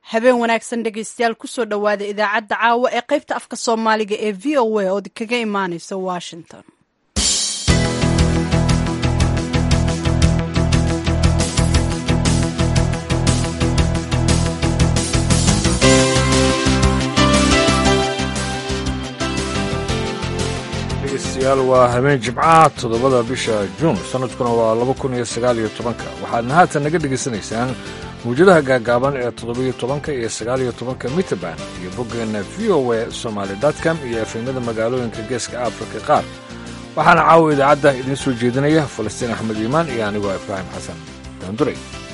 habeen wanaagsan dhegaystayaal kusoo dhowaada idaacadda caawa ee qaybta afka soomaaliga ee v o a oo kaga imaaneysa washington. dhegeystayaal waa habeen jimcaha 7 bisha juun sanadkuna waa 2019 waxaadna haatan naga dhegaysanaysaan mawjadaha gaagaaban ee 17 iyo 19 mitrband iyo boggeena voa somaly.com iyo efemyada magaalooyinka geeska afrika qaar waxaana caawa idaacadda idiin soo jeedinaya falastiin axmed iimaan iyo anigoo ibraahim xasan daanduray.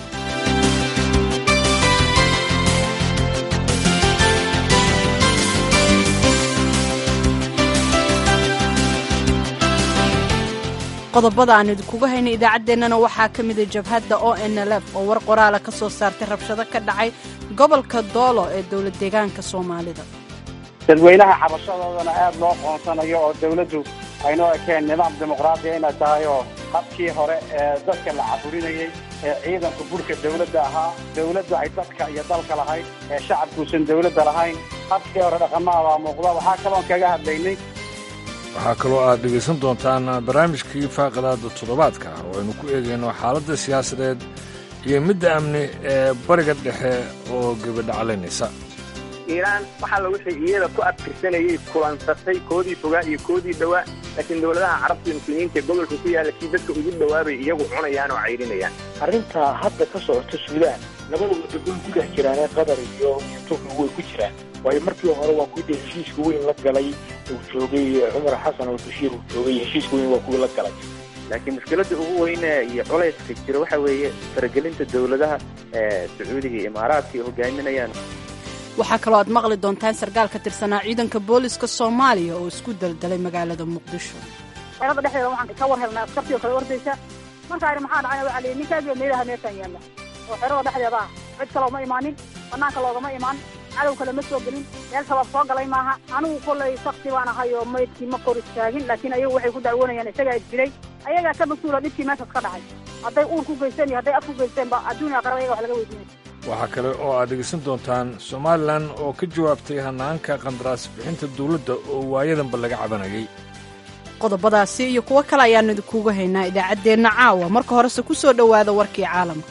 qodobada aan idinkuga hayna idaacaddeenana waxaa ka mida jabhadda ONLF oo war qoraala ka soo saartay rabshado ka dhacay gobolka doolo ee dowlad deegaanka soomaalida. dadweynaha xabashadoodana aad loo qoonsanayo oo dawladdu aynoo ekeen nidaam dimuqraadi inay tahay oo habkii hore ee dadka la caburinayay ee ciidanka burka dawladda ahaa dawladdu ay dadka iyo dalka lahayd ee shacabkuusan dawladda lahayn habkii hore dhaqamada muuqda. waxaa kaloon kaga hadlaynay waxaa kaloo aad dhegaysan doontaan barnaamijkii faaqidaada toddobaadka oo aynu ku eegayno xaaladda siyaasadeed iyo midda amni ee bariga dhexe oo gebadhaclaynaysa. iiraan waxaa la wixii iyada ku adkirsanayay kulansatay koodii fogaa iyo koodii dhowaa, laakiin dowladaha carabta iyo muslimiinta ee gobolka ku yaalla kii dadka ugu dhowaabay iyagu cunayaan oo cayrinayaan. arrintaa hadda ka socota suudaan labada waddan ku dhex jiraan ee qatar iyo turkiga way ku jiraan, waayo markii hore waa kuwii heshiiska weyn la galay uu joogay cumar xasan oo bashiir uu joogay heshiiska weyn waa kuwii la galay. laakiin mushkiladda ugu weyne iyo culayska jira waxa weeye faragelinta dowladaha sacuudiga iyo imaaraadka ay hogaaminayaan. waxaa kaloo aad maqli doontaan sarkaal ka tirsanaa ciidanka booliska soomaaliya oo isku daldalay magaalada muqdisho. xeerada dhexdeeda waxaan ka war helnay askartii kale ordaysa markaa ari maxaa dhacay waxa leeyahay ninkaaga meelaha meeshan yaalla oo xeerada dhexdeeda ah cid kale uma imaanin banaanka loogama imaan cadow kale ma soo gelin meel sabab soo galay maaha. anigu kollay shaksi baan ahay oo maydkii ma kor istaagin, laakiin ayagu waxay ku dacwoonayaan isagaa dilay ayagaa ka mas-uula dhibkii meeshaas ka dhacay hadday uur ku geysteen iyo hadday af ku geysteenba adduunya aqraba ayaga wax laga weydiinay. waxaa kale oo aad dhegaysan doontaan somalilan oo ka jawaabtay hanaanka qandaraas bixinta dawladda oo waayadanba laga cabanayay. qodobadaasi iyo kuwo kale ayaanu idinkuga haynaa idaacaddeenna caawa. marka horese ku soo dhowaada warkii caalamka.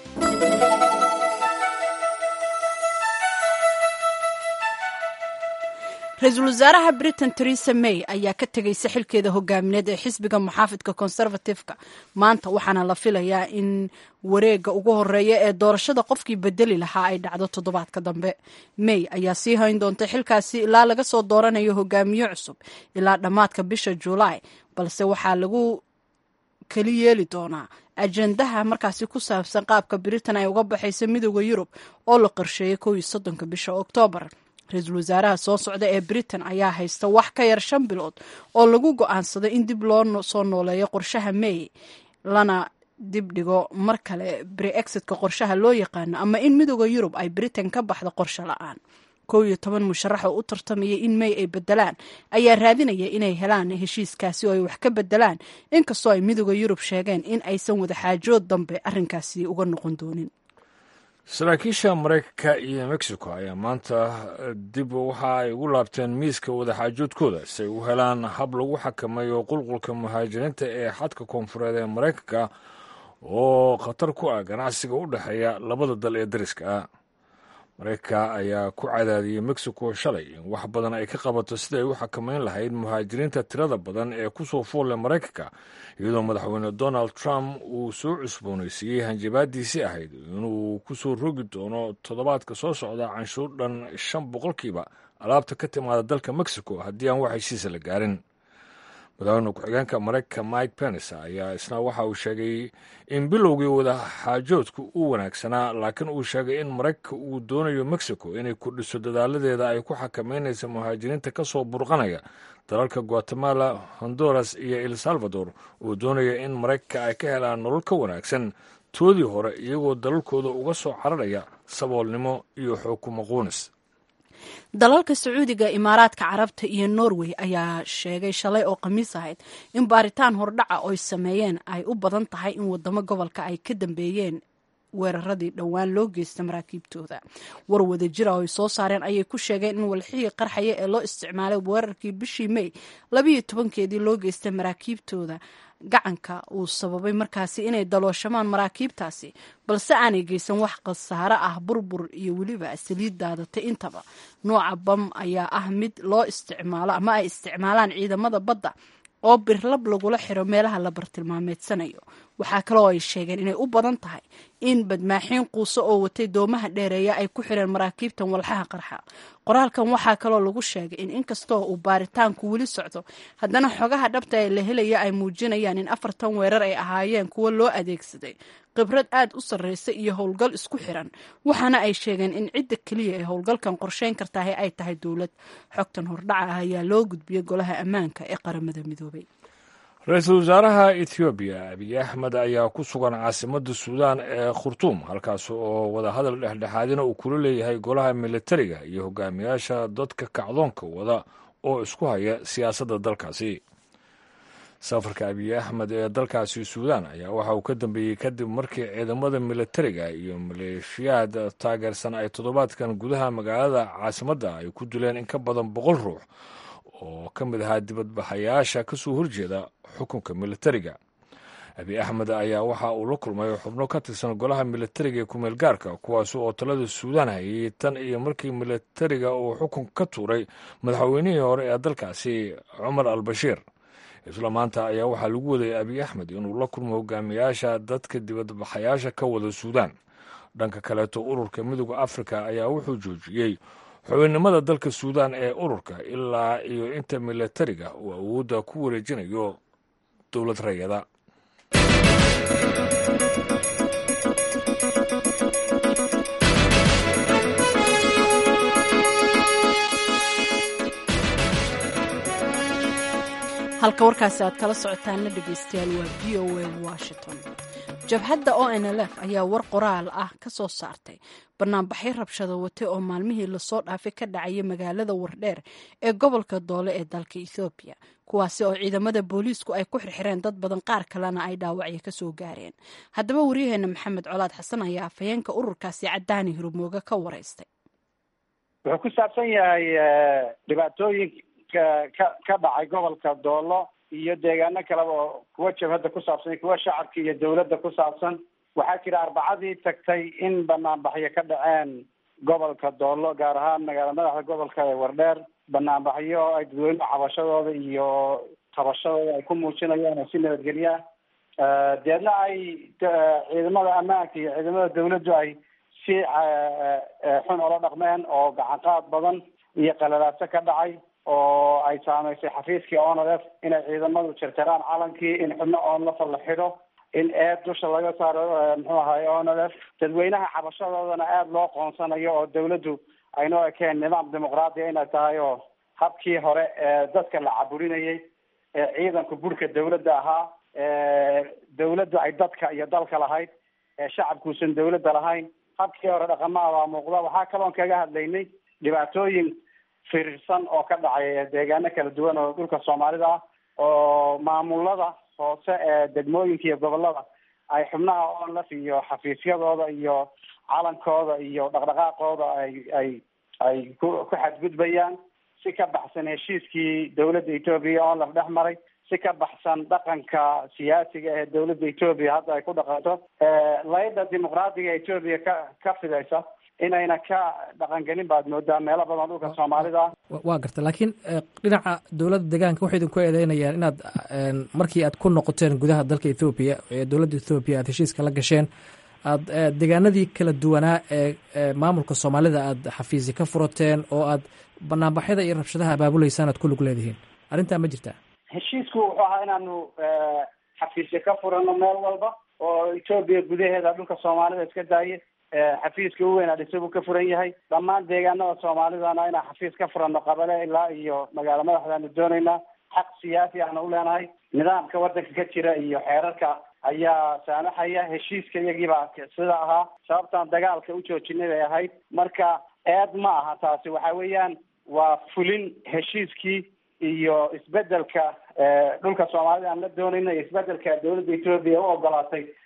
ra-iisul wasaaraha britain teresa may ayaa ka tegaysa xilkeeda hogaamineed ee xisbiga muxaafidka conservative-ka maanta, waxaana la filayaa in wareegga ugu horeeya ee doorashada qofkii bedeli lahaa ay dhacdo toddobaadka dambe. may ayaa sii hayn doonta xilkaasi ilaa laga soo dooranayo hogaamiye cusub ilaa dhammaadka bisha julaay, balse waxaa lagu keli yeeli doonaa ajendaha markaasi ku saabsan qaabka britain ay uga baxaysa midooda yurub oo la qorsheeyay 31 bisha oktoobar. ra-iisul wasaaraha soo socda ee britain ayaa haysta wax ka yar 5 bilood oo lagu go'aansaday in dib loo soo nooleeyo qorshaha may lana dib dhigo mar kale brexitka qorshaha loo yaqaano ama in midooda yurub ay britain ka baxdo qorshe la'aan. 11 musharax oo u tartamaya in may ay bedelaan ayaa raadinaya inay helaan heshiiskaasi oo ay wax ka bedelaan, inkastoo ay midooda yurub sheegeen in aysan wadaxaajood dambe arrinkaasi uga noqon doonin. saraakiisha maraykanka iyo mexico ayaa maanta dib waxa ay ugu laabteen miiska wadaxaajoodkooda si ay u helaan hab lagu xakameeyo qulqulka muhaajiriinta ee xadka koonfureed ee maraykanka oo khatar ku ah ganacsiga u dhexeeya labada dal ee dariska ah. maraykanka ayaa ku cadaadiyey mexico shalay in wax badan ay ka qabato sida ay u xakameyn lahayd muhaajiriinta tirada badan ee ku soo foolle maraykanka, iyadoo madaxweyne donald trump uu soo cusboonaysiiyey hanjabaadiisii ahayd inuu ku soo rogi doono toddobaadka soo socda canshuur dhan 5% alaabta ka timaada dalka mexico haddii aan wax heshiisa la gaarin. madaxweyne ku-xigeenka maraykanka mike pence ayaa isna waxa uu sheegay in bilowgii wadaxaajoodku uu wanaagsanaa, laakiin uu sheegay in maraykanka uu doonayo mexico inay kordhiso dadaaladeeda ay ku xakameynaysa muhaajiriinta ka soo burqanaya dalalka guatemala, honduras iyo el salvador uu doonaya in maraykanka ay ka helaan nolol ka wanaagsan toodii hore iyagoo dalalkooda uga soo cararaya saboolnimo iyo xukumo quunis. dalalka sacuudiga, imaaraadka carabta iyo norway ayaa sheegay shalay oo khamiis ahayd in baaritaan hordhaca oy sameeyeen ay u badan tahay in wadamo gobolka ay ka dambeeyeen weeraradii dhowaan loo geysta maraakiibtooda. war wadajir ah oo ay soo saareen ayay ku sheegeen in walxihii qarxaya ee loo isticmaalay weerarkii bishii May 12keedii loo geystay maraakiibtooda gacanka uu sababay markaasi inay dalooshamaan maraakiibtaasi, balse aanay geysan wax khasaare ah, burbur iyo weliba saliid daadatay intaba. nooca bam ayaa ah mid loo isticmaalo ama ay isticmaalaan ciidamada badda oo birlab lagula xiro meelaha la bartilmaameedsanayo. waxaa kaloo ay sheegeen inay u badan tahay in badmaaxiin quuso oo watay doomaha dheereeya ay ku xireen maraakiibtan walxaha qarxa. qoraalkan waxaa kaloo lagu sheegay in inkastoo uu baaritaanku weli socdo, haddana xogaha dhabta ee la helaya ay muujinayaan in 4 weerar ay ahaayeen kuwo loo adeegsaday khibrad aad u sarreysa iyo howlgal isku xiran, waxaana ay sheegeen in cidda keliya ee howlgalkan qorsheyn kartahay ay tahay dowlad. xogtan hordhaca ah ayaa loo gudbiyey golaha ammaanka ee qaramada midoobay. ra-iisul wasaaraha Ethiopia Abiy Ahmed ayaa ku sugan caasimadda Suudaan ee Khartoum, halkaas oo wadahadal dhexdhexaadina uu kula leeyahay golaha militariga iyo hogaamiyaasha dadka kacdoonka wada oo isku haya siyaasadda dalkaasi. safarka Abiy Ahmed ee dalkaasi Suudaan ayaa waxa uu ka dambeeyey kadib markii ciidamada militariga iyo maleeshiyada taageersan ay toddobaadkan gudaha magaalada caasimadda ay ku dileen in ka badan 100 ruux oo ka mid ahaa dibadbaxayaasha ka soo horjeeda xukunka militariga. Abiy Ahmed ayaa waxa uu la kulmay xubno ka tirsan golaha militariga ee ku-meel gaarka, kuwaas oo talada Suudaan hayay tan iyo markii militariga uu xukun ka tuuray madaxweynihii hore ee dalkaasi Cumar al-Bashir. isla maanta ayaa waxaa lagu waday Abiy Ahmed inuu la kulmo hogaamiyaasha dadka dibadbaxayaasha ka wada Suudaan. dhanka kaleeto ururka midowga Afrika ayaa wuxuu joojiyey xubinnimada dalka Suudaan ee ururka ilaa iyo inta militariga uu awoodda ku wareejinayo dowlad rayada. halka warkaasi aad kala socotaanna dhegeystayaal waa VOA Washington. jabhadda ONLF ayaa war qoraal ah ka soo saartay banaanbaxyo rabshado watay oo maalmihii lasoo dhaafay ka dhacaya magaalada Wardheer ee gobolka Doole ee dalka Ethiopia, kuwaasi oo ciidamada booliisku ay ku xirxireen dad badan, qaar kalena ay dhaawacyo ka soo gaareen. haddaba wariyaheena Maxamed Colaad Xasan ayaa afhayeenka ururkaasi Cadaani Hirmooga ka wareystay. wuxuu ku saabsan yahay dhibaatooyin ka dhacay gobolka Doolo iyo deegaano kale oo kuwa jabhadda ku saabsan, kuwa shacabka iyo dawladda ku saabsan. waxaa jira Arbacadii tagtay in banaanbaxyo ka dhaceen gobolka Doolo, gaar ahaan magaalada madaxda gobolka ee Wardheer. banaanbaxyo ay dadweynuhu cabashadooda iyo qabashadooda ay ku muujinayaan oo si nabadgelya deedna ay ciidamada ammaanka iyo ciidamada dawladdu ay si xun ula dhaqmeen oo gacan qaad badan iyo qalalaaso ka dhacay oo ay saamaysay xafiiskii ONLF inay ciidamadu jarjaraan calankii, in xubno ONLF la xidho, in dusha laga saaro muxuu ahaay ONLF. dadweynaha cabashadoodana aada loo qoonsanayo oo dawladdu aynoo ekeen nidaam dimuqraadiya inay tahay oo habkii hore ee dadka la caburinayay ee ciidanku burka dawladda ahaa, dawladdu ay dadka iyo dalka lahayd, shacabkuusan dawladda lahayn, habkii hore dhaqamaha waa muuqda. waxaa kaloon kaga hadlaynay dhibaatooyin firirsan oo ka dhacay deegaano kala duwan oo dhulka Soomaalida ah, oo maamulada hoose ee degmooyinka iyo gobolada ay xubnaha ONLF iyo xafiisyadooda iyo calankooda iyo dhaqdhaqaaqooda ay ku xadgudbayaan, si ka baxsan heshiiskii dawladda Ethiopia ONLF dhex maray, si ka baxsan dhaqanka siyaasiga ee dawladda Ethiopia hadda ay ku dhaqanto. layda dimuqraadiga Ethiopia ka fidaysa inayna ka dhaqangelin baad moodaa meelo badan dhulka Soomaalida. waa garta, laakiin dhinaca dowladda deegaanka waxay idinku eedeynayaan inaad markii aad ku noqoteen gudaha dalka Ethiopia ee dowladda Ethiopia aad heshiiska la gasheen, aad deegaanadii kala duwanaa ee maamulka Soomaalida aad xafiisi ka furateen oo aad banaanbaxyada iyo rabshadaha abaabuleysaan aad ku lug leedihiin. arrintaa ma jirtaa? heshiisku wuxuu ahaa inaanu xafiisyo ka furano meel walba oo Ethiopia gudaheeda dhulka Soomaalida iska daaye. xafiiska ugu weyn Addis-Ababa ka furan yahay. dhammaan deegaanada Soomaalidana inaan xafiis ka furano qabale ilaa iyo magaalo madaxdaanu doonaynaa. xaq siyaasi ahna u leenahay. nidaamka waddanka ka jira iyo xeerarka ayaa saamaxaya. heshiiska iyagiibaa sida ahaa, sababtaan dagaalka u joojinay bay ahayd. marka eed ma aha taasi, waxa weeyaan waa fulin heshiiskii iyo isbedelka dhulka Soomaalida aan la doonayna, isbedelka dawladda Ethiopia u ogolaatay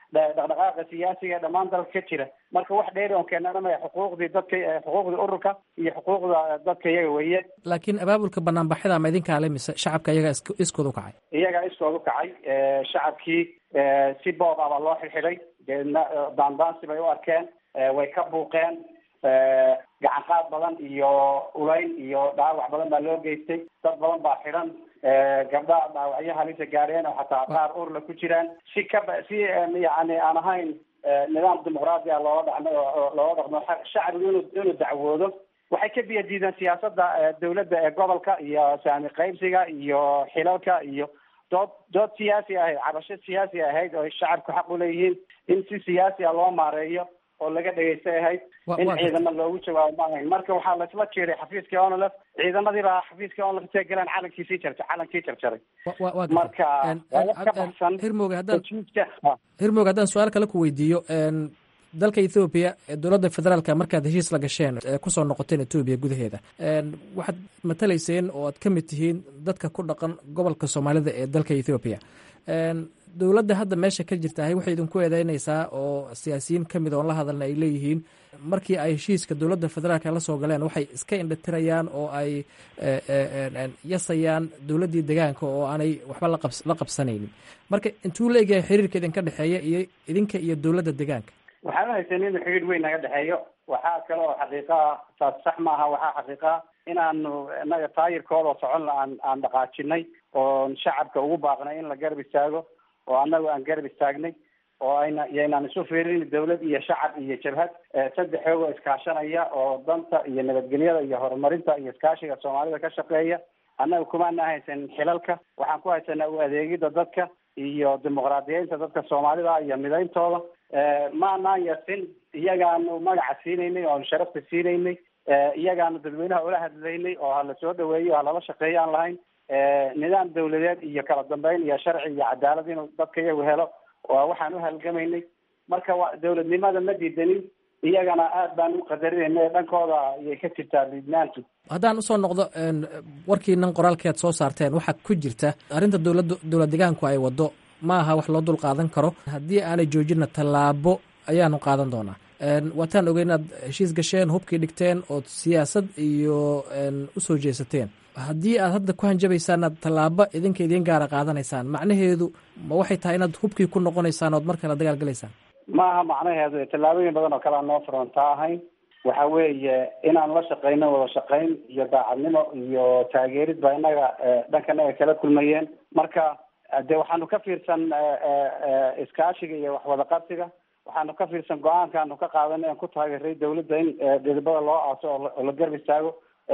dhaqdhaqaaqa siyaasiga dhammaan dalka ka jira. marka wax dheeri oon keenana maya xuquuqdii dadka, xuquuqdii ururka iyo xuquuqda dadka iyaga weeye. laakiin abaabulka banaanbaxyada ama idinkaa le mise shacabka iyaga iskooda u kacay? iyagaa iskooda u kacay. shacabkii si boob ah baa loo xirxiday, daandaansi bay u arkeen, way ka buuqeen, gacan qaad badan iyo ulayn iyo dhaawac badan baa loo geystay. dad badan baa xiran, gabdhaha dhaawacyo halisa gaadheen oo xataa qaar urla ku jiraan. si yani aan ahayn nidaam dimuqraadi ah loola dhaqmo shacbigu inuu dacwoodo. waxay ka biya diideen siyaasada dawladda ee gobolka iyo saami qaybsiga iyo xilalka iyo dood siyaasi ahayd, cabasho siyaasi ahayd oo shacabku xaq u leeyihiin in si siyaasi ah loo maareeyo oo laga dhegaystay ahayd. in ciidamo loogu jawaabo ma ahayn. marka waxaa laisla jeeday xafiiskii onlf, ciidamadii baa xafiiskii onlf intay galeen calankii jarjaray. marka ka baxsan hirmooge haddaan su-aal kale ku weydiiyo, dalka ethoobiya dowladda federaalka markaad heshiis la gasheen kusoo noqoteen etoobiya gudaheeda, waxaad matalayseen oo aad ka mid tihiin dadka ku dhaqan gobolka soomaalida ee dalka ethoobiya. dowladda hadda meesha ka jirtahay waxay idinku eedeynaysaa oo siyaasiyiin ka mid oon la hadalna ay leeyihiin markii ay heshiiska dowladda federaalka la soo galeen waxay iska indhatirayaan oo ay yasayaan dowladdii degaanka oo aanay waxba la qabsanaynin. marka intuu la egyahay xiriirka idinka dhexeeya iyo idinka iyo dowladda degaanka? waxaan uhaysan inuu xiriir weyn naga dhexeeyo. waxaa kale oo xaqiiqaa saas sax maaha. waxaa xaqiiqaa inaanu inaga taayirkooda socon aan dhaqaajinay oon shacabka ugu baaqnay in la garab istaago oo annagu aan garab istaagnay oo yaynaan isu fiirin dawlad iyo shacab iyo jabhad saddex xoogoo iskaashanaya oo danta iyo nabadgelyada iyo horumarinta iyo iskaashiga soomaalida ka shaqeeya. annaga kumaana haysan xilalka, waxaan ku haysanaa u adeegida dadka iyo dimuqraadiyeynta dadka soomaalida iyo midayntooda. maanaan yasin, iyagaanu magaca siinaynay oonu sharafta siinaynay, iyagaanu dadweynaha ula hadlaynay oo hala soo dhaweeyo o halala shaqeeyo aan lahayn. nidaam dawladeed iyo kala dambeyn iyo sharci iyo cadaalad inuu dadka iyagu helo oo waxaan u halgamaynay. marka dawladnimada ma diidanin, iyagana aad baan u qadarinayna, dhankooda ayay ka jirtaa liidnaantu. haddaan usoo noqdo warkiinan qoraalkeed soo saarteen waxaa ku jirta arrinta dowlad degaanku ay wado ma aha wax loo dul qaadan karo, haddii aanay joojina tallaabo ayaanu qaadan doonaa. waataan ogey inaad heshiis gasheen, hubkii dhigteen ood siyaasad iyo usoo jeesateen. haddii aad hadda ku hanjabaysaan inaad tallaabo idinka idiin gaara qaadanaysaan, macnaheedu ma waxay tahay inaad hubkii ku noqonaysaan ood mar kale dagaal galaysaan? maaha macnaheedu tallaabooyin badan oo kale aan noo furantaa ahayn. waxa weeye inaan la shaqeyno, wada shaqeyn iyo daacadnimo iyo taageerid baa inaga dhankanaga kala kulmayeen. marka de waxaanu ka fiirsan iskaashiga iyo waxwada qabsiga, waxaanu ka fiirsan go-aankaanu ka qaadanay aan ku taageeray dawladda in dhidibada loo aaso oo la garb istaago.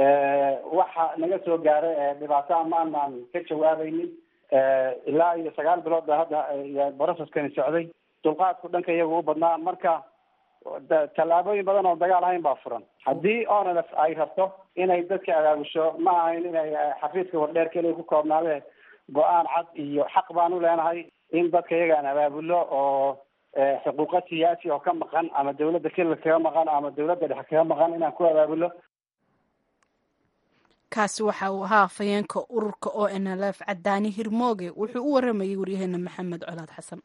waxa naga soo gaaray dhibaato amaanaan ka jawaabaynin. ilaa iyo 9 bilood ba hadda broceskani socday. dulqaadku dhanka iyagu u badnaa. marka tallaabooyin badan oo dagaal ahayn baa furan. haddii onlf ay rabto inay dadka abaabusho, ma ahayn inay xafiiska wardheer keliya ku koobnaadee go-aan cad iyo xaq baanu leenahay in dadka iyaga aan abaabulo oo xuquuqa siyaasi oo ka maqan ama dawladda kelil kaga maqan ama dawladda dhexe kaga maqan inaan ku abaabulo. kaasi waxa uu ahaa afhayeenka ururka ONLF Cadaani Hirmooge. wuxuu u waramayay waryaheena maxamed colaad xasan.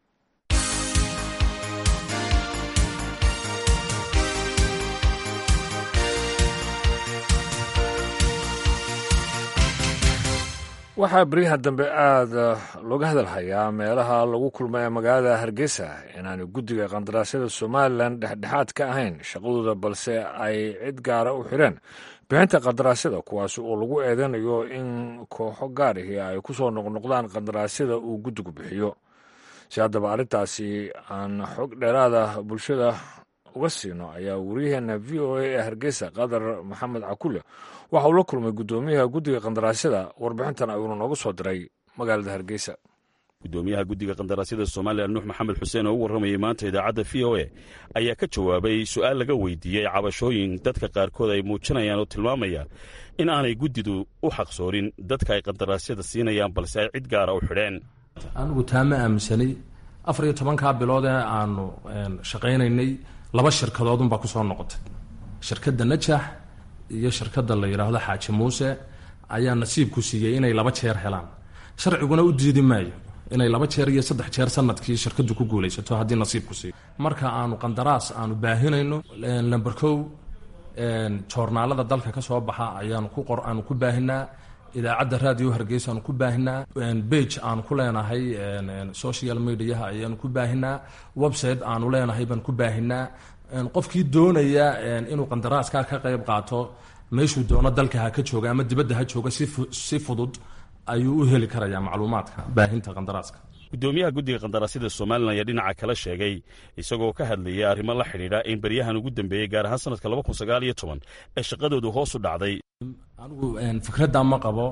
waxaa beryaha dambe aada looga hadalhayaa meelaha lagu kulmay magaalada hargeysa inaanay guddiga qandaraasyada somalilan dhexdhexaad ka ahayn shaqadooda, balse ay cid gaara u xireen bixinta qandaraasyada, kuwaas oo lagu eedeynayo in kooxo gaar ahi ay ku soo noqnoqdaan qandaraasyada uu guddigu bixiyo. si haddaba arrintaasi aan xog dheeraada bulshada uga siino ayaa wariyaheena v o a ee hargeysa qadar maxamed cakule waxa uu la kulmay guddoomiyaha guddiga qandaraasyada. warbixintan ayuuna nooga soo diray magaalada hargeysa. gudoomiyaha guddiga qandaraasyada somalilan nuux maxamed xuseen oo u warramayay maanta idaacadda v o a ayaa ka jawaabay su'aal laga weydiiyey cabashooyin dadka qaarkood ay muujinayaan oo tilmaamaya in aanay guddidu u xaqsoorin dadka ay qandaraasyada siinayaan, balse ay cid gaara u xidheen. anigu taa ma aaminsanay. 14 bilood ee aanu shaqaynaynay 2 shirkadoodunbaa ku soo noqotay. shirkadda najax iyo shirkadda la yidhaahdo xaaji muuse ayaa nasiib ku siiyey inay 2 jeer helaan. sharciguna u diidi maayo inay 2 jeer iyo 3 jeer sanadkii shirkadu ku guulaysato haddii nasiibku siiyo. Marka aanu qandaraas aanu baahinayno number 1 joornaalada dalka ka soo baxa aanu ku baahinaa, idaacadda raadiyo Hargeysa aanu ku baahinaa, page aanu ku leenahay social media ayaanu ku baahinaa, website aanu leenahay baan ku baahinaa. Qofkii doonaya inuu qandaraaska ka qayb qaato meeshuu doono dalka ha ka jooga ama dibadda ha jooga si fudud ayuu u heli karayaa macluumaadka baahinta qandaraaska. gudoomiyaha guddiga qandaraasyada Soomaaliland ayaa dhinaca kala sheegay isagoo ka hadlayay arrimo la xidhiidha in baryahan ugu dambeeyay gaar ahaan sanadka 2019 ee shaqadoodu hoos u dhacday. anigu fikradda ma qabo.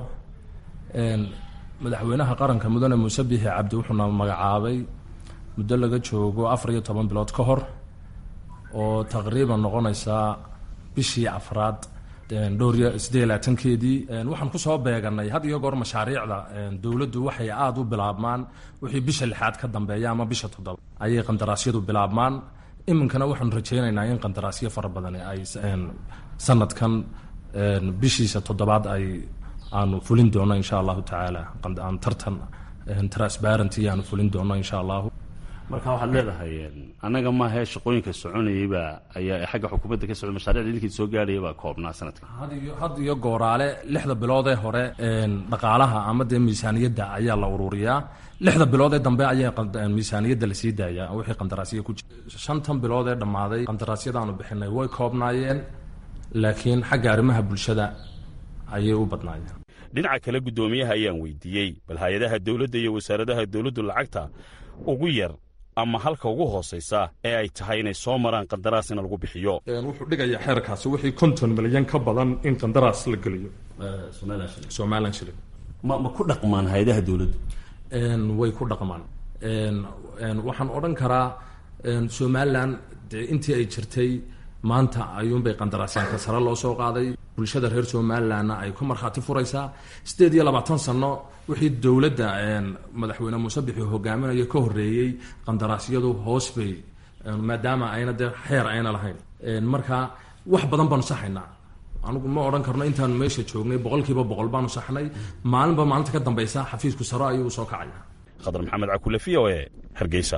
madaxweynaha qaranka mudane Muuse Biixi Cabdi wuxuuna magacaabay muddo laga joogo 14 bilood ka hor oo taqriiban noqonaysa bishii afraad dhowr iyo 28keedii. waxaan ku soo beeganay had iyo goor mashaariicda dawladdu waxay aad u bilaabmaan wixii bisha 6aad ka dambeeya ama bisha 7 ayay qandaraasyadu bilaabmaan. iminkana waxaan rajaynaynaa in qandaraasyo fara badan ay sanadkan bishiisa 7aad ay aanu fulin doono insha Allah taala. aan tartan transparency aanu fulin doono insha Allah. marka waxaad leedahay anaga ma ahe shaqooyinka soconayayba ayaa xagga xukuumadda ka socday, mashaariicda idinka soo gaarayba koobnaa sanadkan. had iyo gooraale 6 bilood ee hore dhaqaalaha ama miisaaniyadda ayaa la ururiyaa. 6 bilood ee dambe ayaa miisaaniyadda la sii daayaa wixii qandaraasyo ku jira. 5 bilood ee dhamaaday qandaraasyada aanu bixinay way koobnaayeen, laakiin xagga arrimaha bulshada ayay u badnaayeen. dhinaca kale gudoomiyaha ayaan weydiiyey bal hay'adaha dawladda iyo wasaaradaha dawladdu lacagta ugu yar ama halka ugu hooseysa ee ay tahay inay soo maraan qandaraas in lagu bixiyo. wuxuu dhigayaa xeerkaasi wixii 50 milyan ka badan in qandaraas la geliyo Somaliland shilling. ma ku dhaqmaan hay'adaha dawladdu? way ku dhaqmaan. waxaan odhan karaa Somaliland intii ay jirtay maanta ayuunbay qandaraasyaanka sare loo soo qaaday. bulshada reer Somalilandna ay ku markhaati furaysaa 28 sano wixii dawladda madaxweyne Muuse Biixi hogaaminayo ka horeeyay qandaraasyadu hoos bay maadaama ayna xeer ayna lahayn. marka wax badan baan saxaynaa. anigu ma odhan karno intaan meesha joognay 100% baanu saxnay. maalinba maalinta ka dambaysa xafiisku sare ayuu soo kacaya. Khadar Maxamed Cakule, VOA, Hargeysa.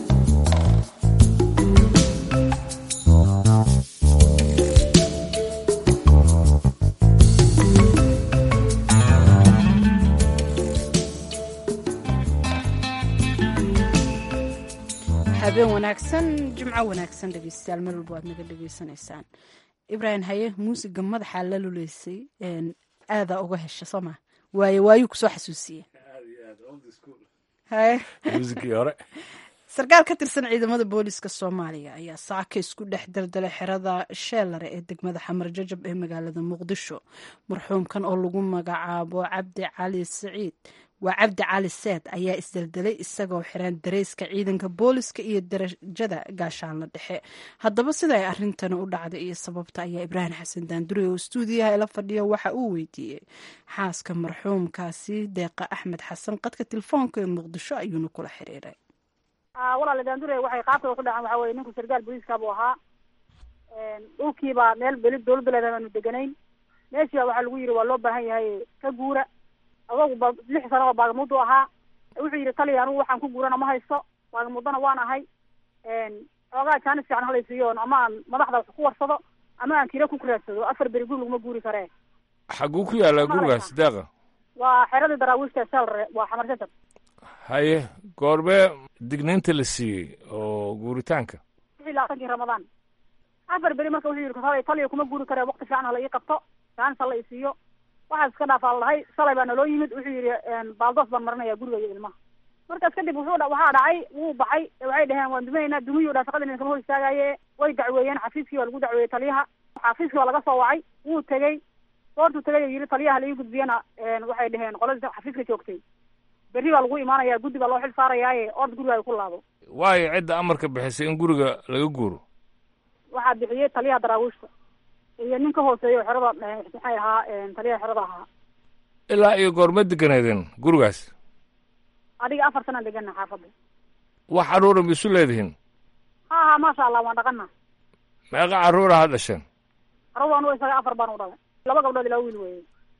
habeen wanaagsan, jimco wanaagsan dhegeystayaal meel walba waad naga dhegeysanaysaan. Ibrahim haye muusiga madaxa la luleysay aadaa uga hesha soo ma waayuu kusoo xasuusiye muusigii hore. sarkaal ka tirsan ciidamada booliska Soomaaliya ayaa saaka isku dhex daldalay xerada Sheelare ee degmada Xamar Jajab ee magaalada Muqdisho. marxuumkan oo lagu magacaabo Cabdi Cali Seed ayaa isdaldalay isagoo xiran dareyska ciidanka booliska iyo darajada gaashaanla dhexe. haddaba sida ay arrintan u dhacday iyo sababta ayaa Ibrahim Xasan Daandure oo stuudiyaha ila fadhiya waxa uu weydiiyey xaaska marxuumkaasi Deeqa Axmed Xasan qadka telefoonka ee Muqdisho ayuuna kula xiriiray. walaal Daandure waxay qaabta ku dhacaan waxa weeye ninku sarkaal booliska buu ahaa. dhulkiiba meel dowladda leedahay deganayn. meeshii waxa lagu yiri waa loo baahan yahay ka guura. adogu 6 sano baagamuud ahaa. wuxuu yiri taliya anigu waxaan ku guurana ma haysto. baagamuudana waan ahay. ogaa jaanis fiican halaysiyo ama madaxda wax ku warsado ama aan kira ku kuraadsado 4 beri guri laguma guuri karee. xaguu ku yaala gurigaas Deeqa? waa xerada daraawiishta Sheelare waa Xamar Jajab. haye goorbe digniinta la siiyey oo guuritaanka? 16 Ramadaan. 4 beri marka wuxuu yiri taliya kuma guuri karee waqti fiican hala ii qabto jaanis hala isiyo. waxaas ka dhaafaa lahay salay baa naloo yimid wuxuu yiri baaldoos baan maranayaa guriga iyo ilmaha. markaas kadib waxaa dhacay wuu baxay waxay dhaheen waan dumaynaa dumiyo dhaafaqadina kama hor istaagaye way dacweeyeen xafiiskii waa lagu dacweeyey taliyaha. xafiiskii waa laga soo wacay wuu tagay goortuu tagay yiri taliyaha la ii gudbiyana waxay dhaheen qolada xafiiska joogtay berri baa lagu imaanayaa guddi baa loo xil saarayaaye ord guriga ay ku laabo. waayo cidda amarka bixisay in guriga laga guuro? waxaa bixiyey taliyaha daraawiishta iyo nin ka hooseeyo xerada maxay ahaa taliyaha xerada ahaa. ilaa iyo goorma deganeedeen gurigaas? adiga 4 sano degana xaafadda. wax carruura ma isu leedihiin? ha maasha Allah waan dhaqana. meeqa carruura ha dhasheen? carruur anu isaga 4 baan u dhalay. 2 gabdhood ilaa wiil weeye.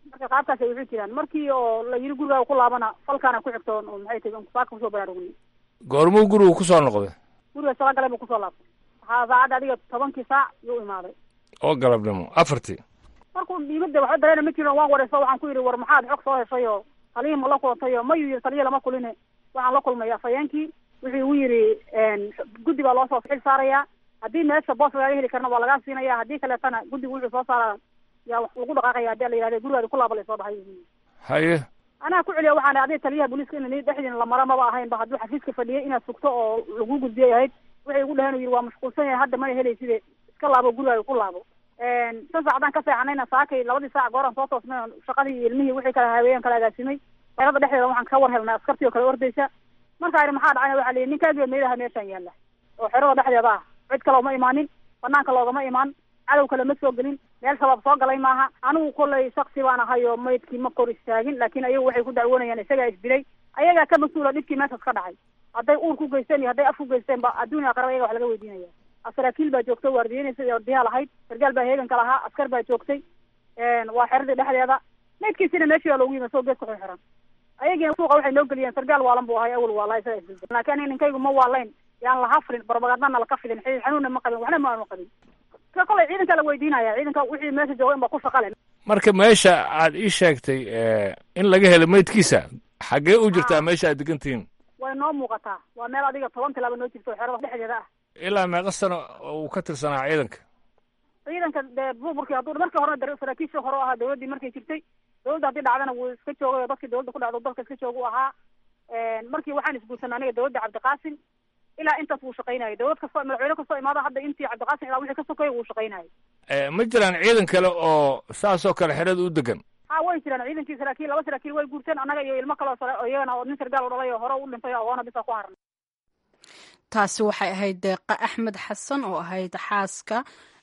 marka qaabkaas ay wuxuu jiraan markii oo la yiri guriga ku laabana falkaana ku xigto oo maxay tahay saaka kusoo baraarugni goormuu gurigu kusoo noqday guriga sala galay buu kusoo laabtay saacadda adiga 10 saac yuu imaaday oo galabnimo 4 markuu dhiibada waxa dareena ma jiro waan wareyso waxaan ku yiri war maxaad xog soo heshay oo taliye ma la kulantay oo ma yiri taliye lama kuline waxaan la kulmay afayeenkii wuxuu yiri guddi baa loo soo xil saaraya haddii meesha boos laga heli karna waa laga siinaya haddii kaleetana guddigu wuxuu soo saaraa yaa wax lagu dhaqaaqaya haddii la yidhahdo gurigaadi ku laaba soo dhahay haye anaa ku celiya waxaan adiga taliyaha booliiska inay dhexdiina la mara maba ahayn ba hadduu xafiiska fadhiyay inaad sugto oo lagu gudbiyay ahayd waxay ugu dhaheen yiri waa mashquulsan yahay hadda mana helaysid iska laabo gurigaadi ku laabo 5 saacadaan ka seexanayna saakay 2 saac gooran soo toosnay shaqadii iyo ilmihii wixii kala haweeyeen kala agaasimay xeerada dhexdeeda waxaan ka war helnay askartii oo kala ordaysa marka ay maxaa dhacay waxa leeyahay ninkaaga meelaha meeshan yaala oo xeerada dhexdeeda ah cid kale uma imaanin banaanka loogama imaan cadow kale ma soo gelin meel sabab soo galay maaha anigu kollay shaksi baan ahay oo maydkii ma kor istaagin laakiin ayagu waxay ku dacwoonayaan isagaa isdilay ayagaa ka mas-uula dhibkii meeshaas ka dhacay hadday uur ku geysteen iyo hadday af ku geysteen ba adduunya aqraba ayaga wax laga weydiinaya saraakiil baa joogtay waardiyeynaysa iyo diyaal lahayd sargaal baa heeganka lahaa askar baa joogtay waa xeradii dhexdeeda maydkiisina meeshii baa loogu yimi soo gees ku xiran ayagiina suuqa waxay noo geliyeen sargaal waalan buu ahay awal waalaha isaga isdilay laakiin aniga ninkaygu ma waalayn yaan laha filin barbagandana laka filin xanuunna ma qabin waxna ma aanu qabin ka kolay ciidanka la weydiinaya ciidanka wixii meesha jooga in ba ku shaqale marka meesha aad ii sheegtay in laga helo maydkiisa xaggee u jirtaa meesha aad degantihiin way noo muuqataa waa meel adiga 10 tilaabo noo jirto xerada dhexdeeda ah ilaa meeqa sano uu ka tirsanaa ciidanka dee burburkii hadduu markii horena saraakiishii hore ahaa dawladdii markay jirtay dawladda haddii dhacdana wuu iska joogay oo dadkii dawladda ku dhacdo dalka iska jooga u ahaa markii waxaan isguursanay aniga dawladda cabdiqaasim ilaa intaas wuu shaqaynayay dawlad kastoo madaxweyne kastoo imaada hadda intii cabdiqaasim ilaa wixii ka sokeeyay wuu shaqaynayay ma jiraan ciidan kale oo saasoo kale xerada u degan ha way jiraan ciidankii saraakiil 2 saraakiil way guurteen annaga iyo ilmo kale oo iyagana oo nin sargaal u dhalay oo hore u dhintay oo agoona bisa ku harnay taasi waxay ahayd deeqa axmed xasan oo ahayd xaaska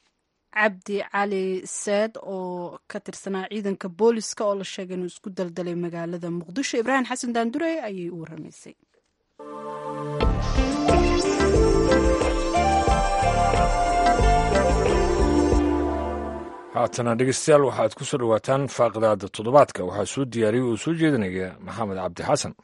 cabdi cali seed oo ka tirsanaa ciidanka booliska oo la sheegay inuu isku daldalay magaalada muqdisho ibraahim xasan daandure ayay u waramaysay haatana dhegeystayaal waxaad ku soo dhawaataan faaqidaada toddobaadka waxaa soo diyaariyay oo soo jeedinaya maxamed cabdi xasan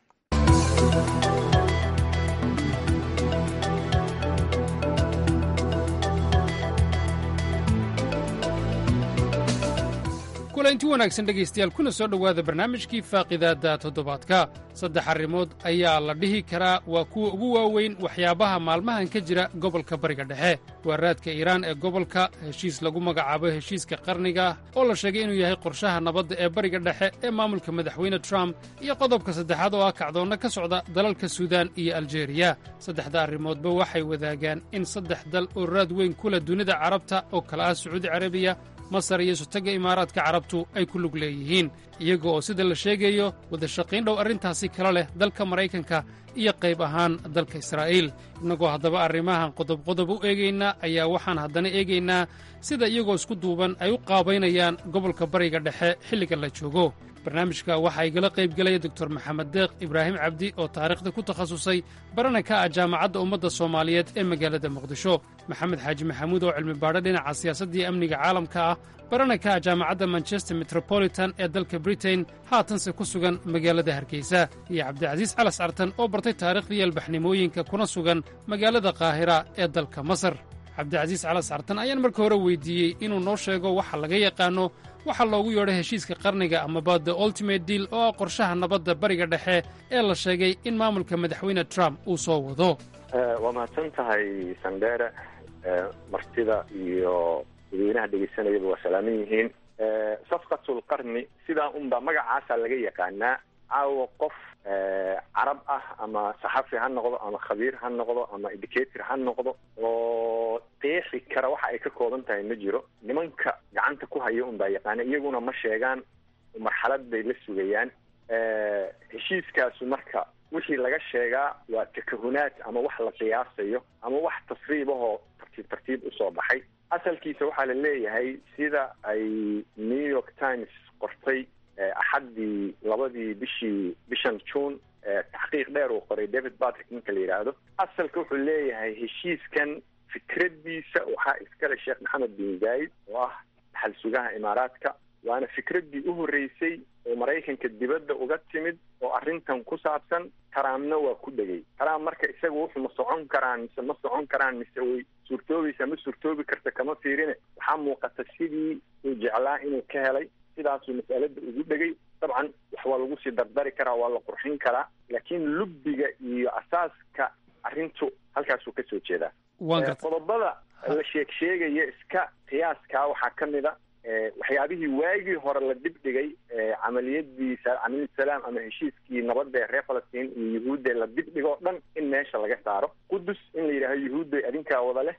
kulanti wanaagsan dhegaystayaal kuna soo dhowaada barnaamijkii faaqidaadda toddobaadka 3 arrimood ayaa la dhihi karaa waa kuwa ugu waaweyn waxyaabaha maalmahan ka jira gobolka bariga dhexe waa raadka iiraan ee gobolka heshiis lagu magacaabo heshiiska qarniga oo la sheegay inuu yahay qorshaha nabadda ee bariga dhexe ee maamulka madaxweyne trump iyo qodobka saddexaad oo ah kacdoonna ka socda dalalka suudaan iyo aljeeriya 3 arrimoodba waxay wadaagaan in 3 dal oo raad weyn ku leh dunida carabta oo kala ah sacuudi carabiya masar iyo sutagga imaaraadka carabtu ay ku lug leeyihiin iyaga oo sida la sheegayo wada shaqayn dhow arrintaasi kala leh dalka maraykanka iyo qayb ahaan dalka israa'iil innagoo haddaba arrimahan qodob u eegaynaa ayaa waxaan haddana eegaynaa sida iyagoo isku duuban ay u qaabaynayaan gobolka bariga dhexe xilligan la joogo barnaamijka waxaa igala qayb gelaya doktor maxamed deeq ibraahim cabdi oo taariikhda ku takhasusay barana ka ah jaamacadda ummadda soomaaliyeed ee magaalada muqdisho maxamed xaaji maxamuud oo cilmi baadho dhinaca siyaasadda iyo amniga caalamka ah barana ka ah jaamacadda manchester metropolitan ee dalka britain haatanse ku sugan magaalada hargeysa iyo cabdicasiis calas artan oo bartay taariikhdii albaxnimooyinka kuna sugan magaalada qaahira ee dalka masar cabdicasiis calas artan ayaan marka hore weydiiyey inuu noo sheego waxa laga yaqaanno waxaa loogu yeedho heshiiska qarniga amaba the ultimate deal oo ah qorshaha nabadda bariga dhexe ee la sheegay in maamulka madaxweyne trump uu soo wado waa mahadsan tahay sandheere martida iyo dadweynaha dhegeysanayaba waa salaaman yihiin safqatul qarni sidaa unba magacaasaa laga yaqaanaa caawa qof carab ah ama saxafi ha noqdo ama khabiir ha noqdo ama educator ha noqdo oo qeexi kara waxa ay ka kooban tahay ma jiro nimanka gacanta ku haya unbaa yaqaana iyaguna ma sheegaan marxalad bay la sugayaan heshiiskaasu marka wixii laga sheegaa waa takahunaad ama wax la qiyaasayo ama wax tasriib ahoo tartiib usoo baxay asalkiisa waxaa la leeyahay sida ay new york times qortay axaddii 2 bishan June taxqiiq dheer uu qoray David Patrick ninka la yiraahdo asalka wuxuu leeyahay heshiiskan fikradiisa waxaa iskale Sheekh Maxamed bin Zayed oo ah dhaxal sugaha imaaraadka waana fikraddii u horreysay oo maraykanka dibadda uga timid oo arrintan ku saabsan. Trumpna waa ku dhegay. Trump marka isaga wuxuu ma socon karaan mise ma socon karaan mise way suurtoobaysa ma suurtoobi karta kama fiirine, waxaa muuqata sidii uu jeclaa inuu ka helay, sidaasuu mas'alada ugu dhegay. dabcan wax waa lagu sii dardari karaa, waa la qurxin karaa, laakiin lubbiga iyo asaaska arrintu halkaasuu ka soo jeedaa. qodobada la sheegaya iska qiyaaskaa waxaa ka mid a waxyaabihii waagii hore la dibdhigay camaliyadii salaam ama heshiiskii nabadda ee reer falastiin iyo yuhuudda la dibdhigo o dhan in meesha laga saaro. qudus in la yidhaaho yuhuudda adinkaa wada leh.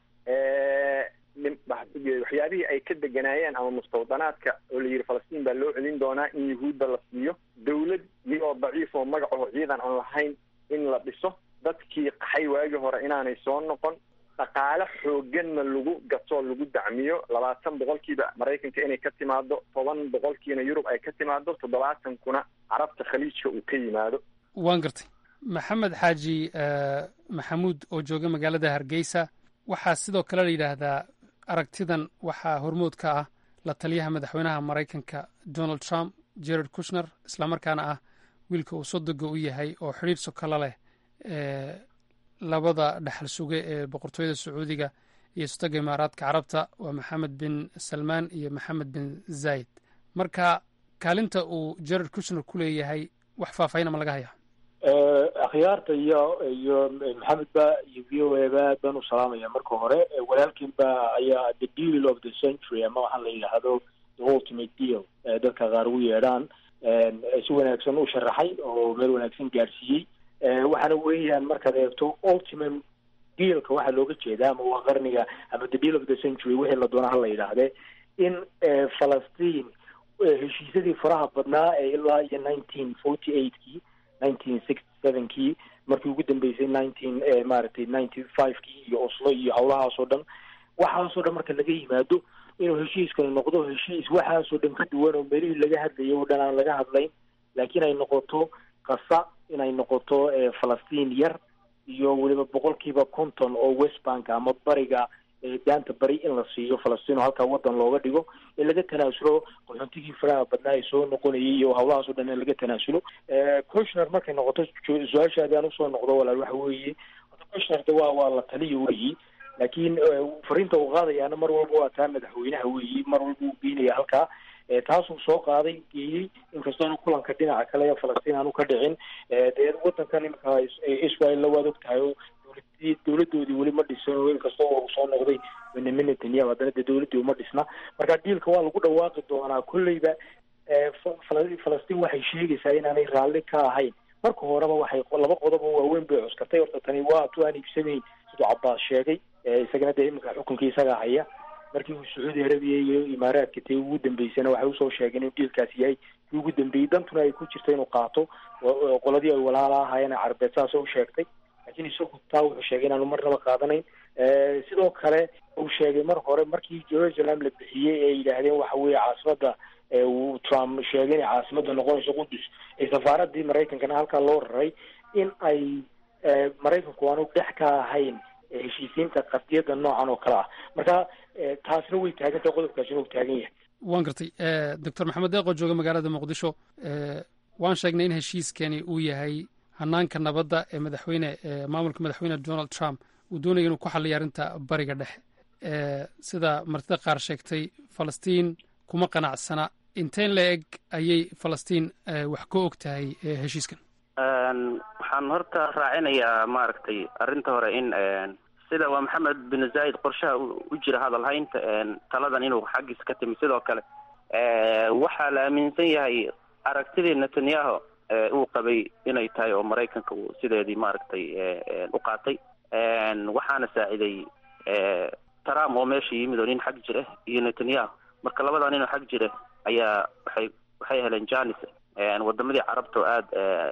waxyaabihii ay ka deganaayeen ama mustawdanaadka oo la yidhi falastiin baa loo celin doonaa in yuhuudda la siiyo. dawlad iyagoo daciif oo magacaho ciidan aan lahayn in la dhiso. dadkii qaxay waagii hore inaanay soo noqon. dhaqaale xooganna lagu gato lagu dacmiyo. 20% maraykanka inay ka timaado, 10% yurub ay ka timaado, 70% carabta khaliijka uu ka yimaado. waan gartay. maxamed xaaji maxamuud oo jooga magaalada Hargeysa, waxaa sidoo kale la yidhaahdaa aragtidan waxaa hormood ka ah la taliyaha madaxweynaha maraykanka Donald Trump, Jared Kushner, islamarkaana ah wiilka uu sodoga u yahay oo xidhiidh sokolo leh labada dhaxal suge ee boqortooyada sacuudiga iyo istaga imaaraadka carabta waa maxamed bin salmaan iyo maxamed bin zayed. marka kaalinta uu Jared Kushner ku leeyahay wax faahfaahin ma laga hayaa? akhyaarta iyo maxamed ba iyo v o a ba baan u salaamaya marka hore. walaalkiin ba ayaa the deal of the century ama waxaa la yidhaahdo the ultimate deal dadka qaar ugu yeedhaan si wanaagsan u sharaxay oo meel wanaagsan gaarsiiyey. waxaana weeyaan markaad eegto ultimate dealka waxaa looga jeedaa ama waa qarniga ama the deal of the century wixii la doona hala yidhaahdee in falastiin heshiisyadii faraha badnaa ee ilaa iyo 1948kii 1967kii markii ugu dambeysay 95kii iyo Oslo iyo howlahaasoo dhan, waxaasoo dhan marka laga yimaado inuu heshiiskani noqdo heshiis waxaasoo dhan ka duwan oo meelihii laga hadlayay oo dhan aan laga hadlayn, laakiin ay noqoto qasa inay noqoto falastiin yar iyo weliba 50% oo west bank ama bariga daanta bari in la siiyo falastiin oo halkaa wadan looga dhigo, in laga tanaasulo qaxoontigii faraha badnaa ee soo noqonayay iyo howlahaas oo dhan in laga tanaasulo. Kushner markay noqoto su-aashaadii aan usoo noqdo walaal waxa weeye Kushner waa la taliyo weeyi, laakiin fariinta uu qaadayaana mar walba waa taa madaxweynaha weeyi, mar walba uu geynaya halkaa taasuu soo qaaday geeyey, inkastoona kulanka dhinaca kale ee falastiin aanu ka dhicin. dee wadankan iminka Israel la waad og tahay oo dowladoodii weli ma dhisan, inkastoo uu soo noqday Benjamin Netanyahu haddana dee dowladdii uma dhisna. marka diilka waa lagu dhawaaqi doonaa kolleyba. falastiin waxay sheegaysaa inaanay raalli ka ahayn. marka horeba waxay 2 qodob oo waaweyn bay cuskatay. horta tani waa tu aan iibsamayn siduu Cabbaas sheegay, isagana dee iminka xukunkii isagaa haya. markii uu Sacuudi Arabiya iyo Imaaraadka tay ugu dambeysana waxay usoo sheegeen in diilkaasi yahay kii ugu dambeeyey, dantuna ay ku jirto inuu qaato qoladii ay walaala ahaayeen carbeed saas u sheegtay, laakiin isagu taa wuxuu sheegay inaanu marnaba qaadanayn. sidoo kale uu sheegay mar hore markii Jerusalem la bixiyey ee yidhaahdeen waxa weeye caasimada uu Trump sheegay in caasimada noqonayso Qudus, ee safaaradii Maraykankana halkaa loo raray in ay Maraykanku aanu dhex ka ahayn heshiisiinta qadiyada noocan oo kale ah. marka taasna way taagantahay, qodobkaasina uu taagan yahay. waan gartay. doctor maxamed deeqo jooga magaalada muqdisho, waan sheegnay in heshiiskani uu yahay hanaanka nabadda ee maamulka madaxweyne Donald Trump uu doonayo inuu ku xalliyo arrinta bariga dhexe. sida martida qaar sheegtay falastiin kuma qanacsana. inteen la eg ayay falastiin wax ka og tahay heshiiskan? waxaan horta raacinayaa maaragtay arrinta hore in sida waa maxamed bin zayed qorshaha u jira hadalhaynta taladan inuu xaggiisa ka timi. sidoo kale waxaa la aaminsan yahay aragtidii Netanyahu uu qabay inay tahay oo Maraykanka uu sideedii maaragtay u qaatay. waxaana saaciday Trump oo meesha yimid oo nin xag jira iyo Netanyahu. marka labadan nin oo xag jira ayaa waxay heleen jaanis wadamadii carabta oo aad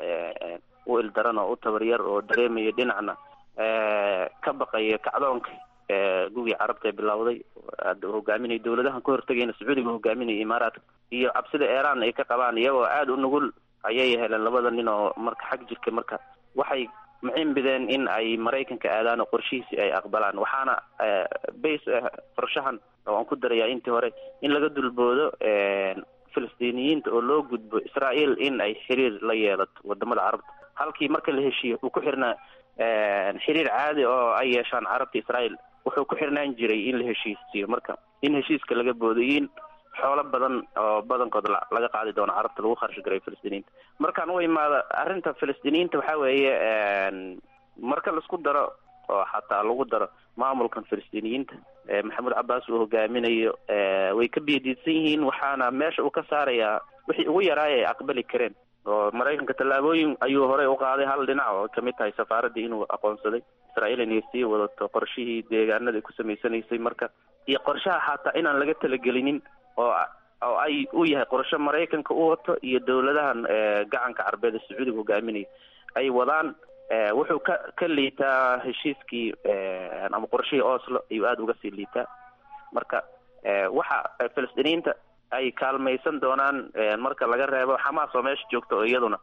u ildaran oo u tabaryar oo dareemaya dhinacna ka baqaya kacdoonka gugii carabta ee bilowday hogaaminaya dowladahan ka hortagayna Sacuudiga hogaaminaya Imaaraadka iyo cabsida Iran ay ka qabaan iyagoo aad u nugul ayay heleen labada nin oo marka xag jirka. marka waxay muhiim bideen in ay Maraykanka aadaan oo qorshihiisa ay aqbalaan. waxaana base qorshahan oo aan ku darayaa intii hore in laga dulboodo filistiiniyiinta oo loo gudbo israael in ay xiriir la yeelato wadamada carabta, halkii marka la heshiiyo uu ku xirnaa xiriir caadi oo ay yeeshaan carabta israael wuxuu ku xirnaan jiray in la heshiisiyo. marka in heshiiska laga boodayin xoolo badan oo badankood laga qaadi doono carabta lagu kharash garay filistiiniyiinta. markaan u imaado arrinta filistiiniyiinta waxaa weeye marka laisku daro oo xataa lagu daro maamulkan filistiiniyiinta maxamuud cabbaas uu hogaaminayo way ka biyadiidsan yihiin, waxaana meesha uu ka saarayaa wixii ugu yaraaya ay aqbali kareen. oo maraykanka tallaabooyin ayuu horey u qaaday hal dhinac oo kamid tahay safaaraddii inuu aqoonsaday israa'iil inay sii wadato qorshihii deegaanada ay ku samaysanaysay, marka iyo qorshaha xataa inaan laga talagelinin oo ay u yahay qorshe maraykanka u wato iyo dowladahan gacanka carbeed ee sacuudiga hogaaminaya ay wadaan. wuxuu ka liitaa heshiiskii ama qorshihii Oslo ayuu aada uga sii liitaa. marka waxa filistiiniyiinta ay kaalmaysan doonaan marka laga reebo xamaas oo meesha joogta oo iyaduna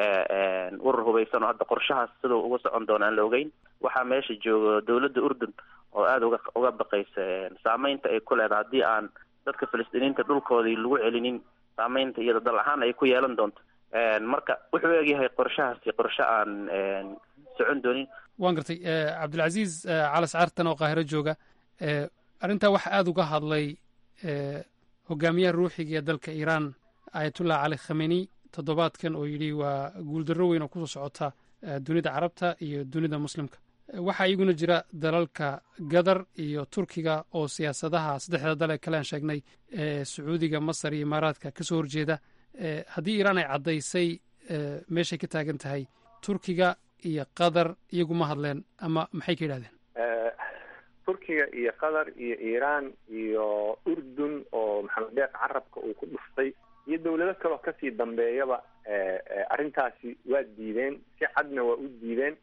urur hubaysan oo hadda qorshahaas siduu uga socon doona aan la ogeyn. waxaa meesha jooga dowladda Urdun oo aada uga baqaysa saameynta ay ku leedahay haddii aan dadka filistiiniyiinta dhulkoodii lagu celinin, saameynta iyada dal ahaan ay ku yeelan doonto. marka wuxuu egyahay qorshahaasi qorshe aan socon doonin. waan gartay. cabdilcasiis calas caartan oo qaahiro jooga, arrintaa waxa aada uga hadlay hogaamiyaha ruuxiga ee dalka iiraan ayatullah cali khameni toddobaadkan oo yidhi waa guuldarro weyn oo kusoo socota dunida carabta iyo dunida muslimka. waxaa iyaguna jira dalalka gadar iyo turkiga oo siyaasadaha saddexda dal ee kale aan sheegnay sacuudiga, masar iyo imaaraadka kasoo horjeeda. haddii iiraan ay caddaysay meeshay ka taagan tahay, turkiga iyo qatar iyagu ma hadleen ama maxay ka yidhahdeen? turkiga iyo qatar iyo iiraan iyo urdun oo maxamed deeq carabka uu ku dhuftay iyo dowlado kaloo kasii dambeeyaba arrintaasi waa diideen, si cadna waa u diideen.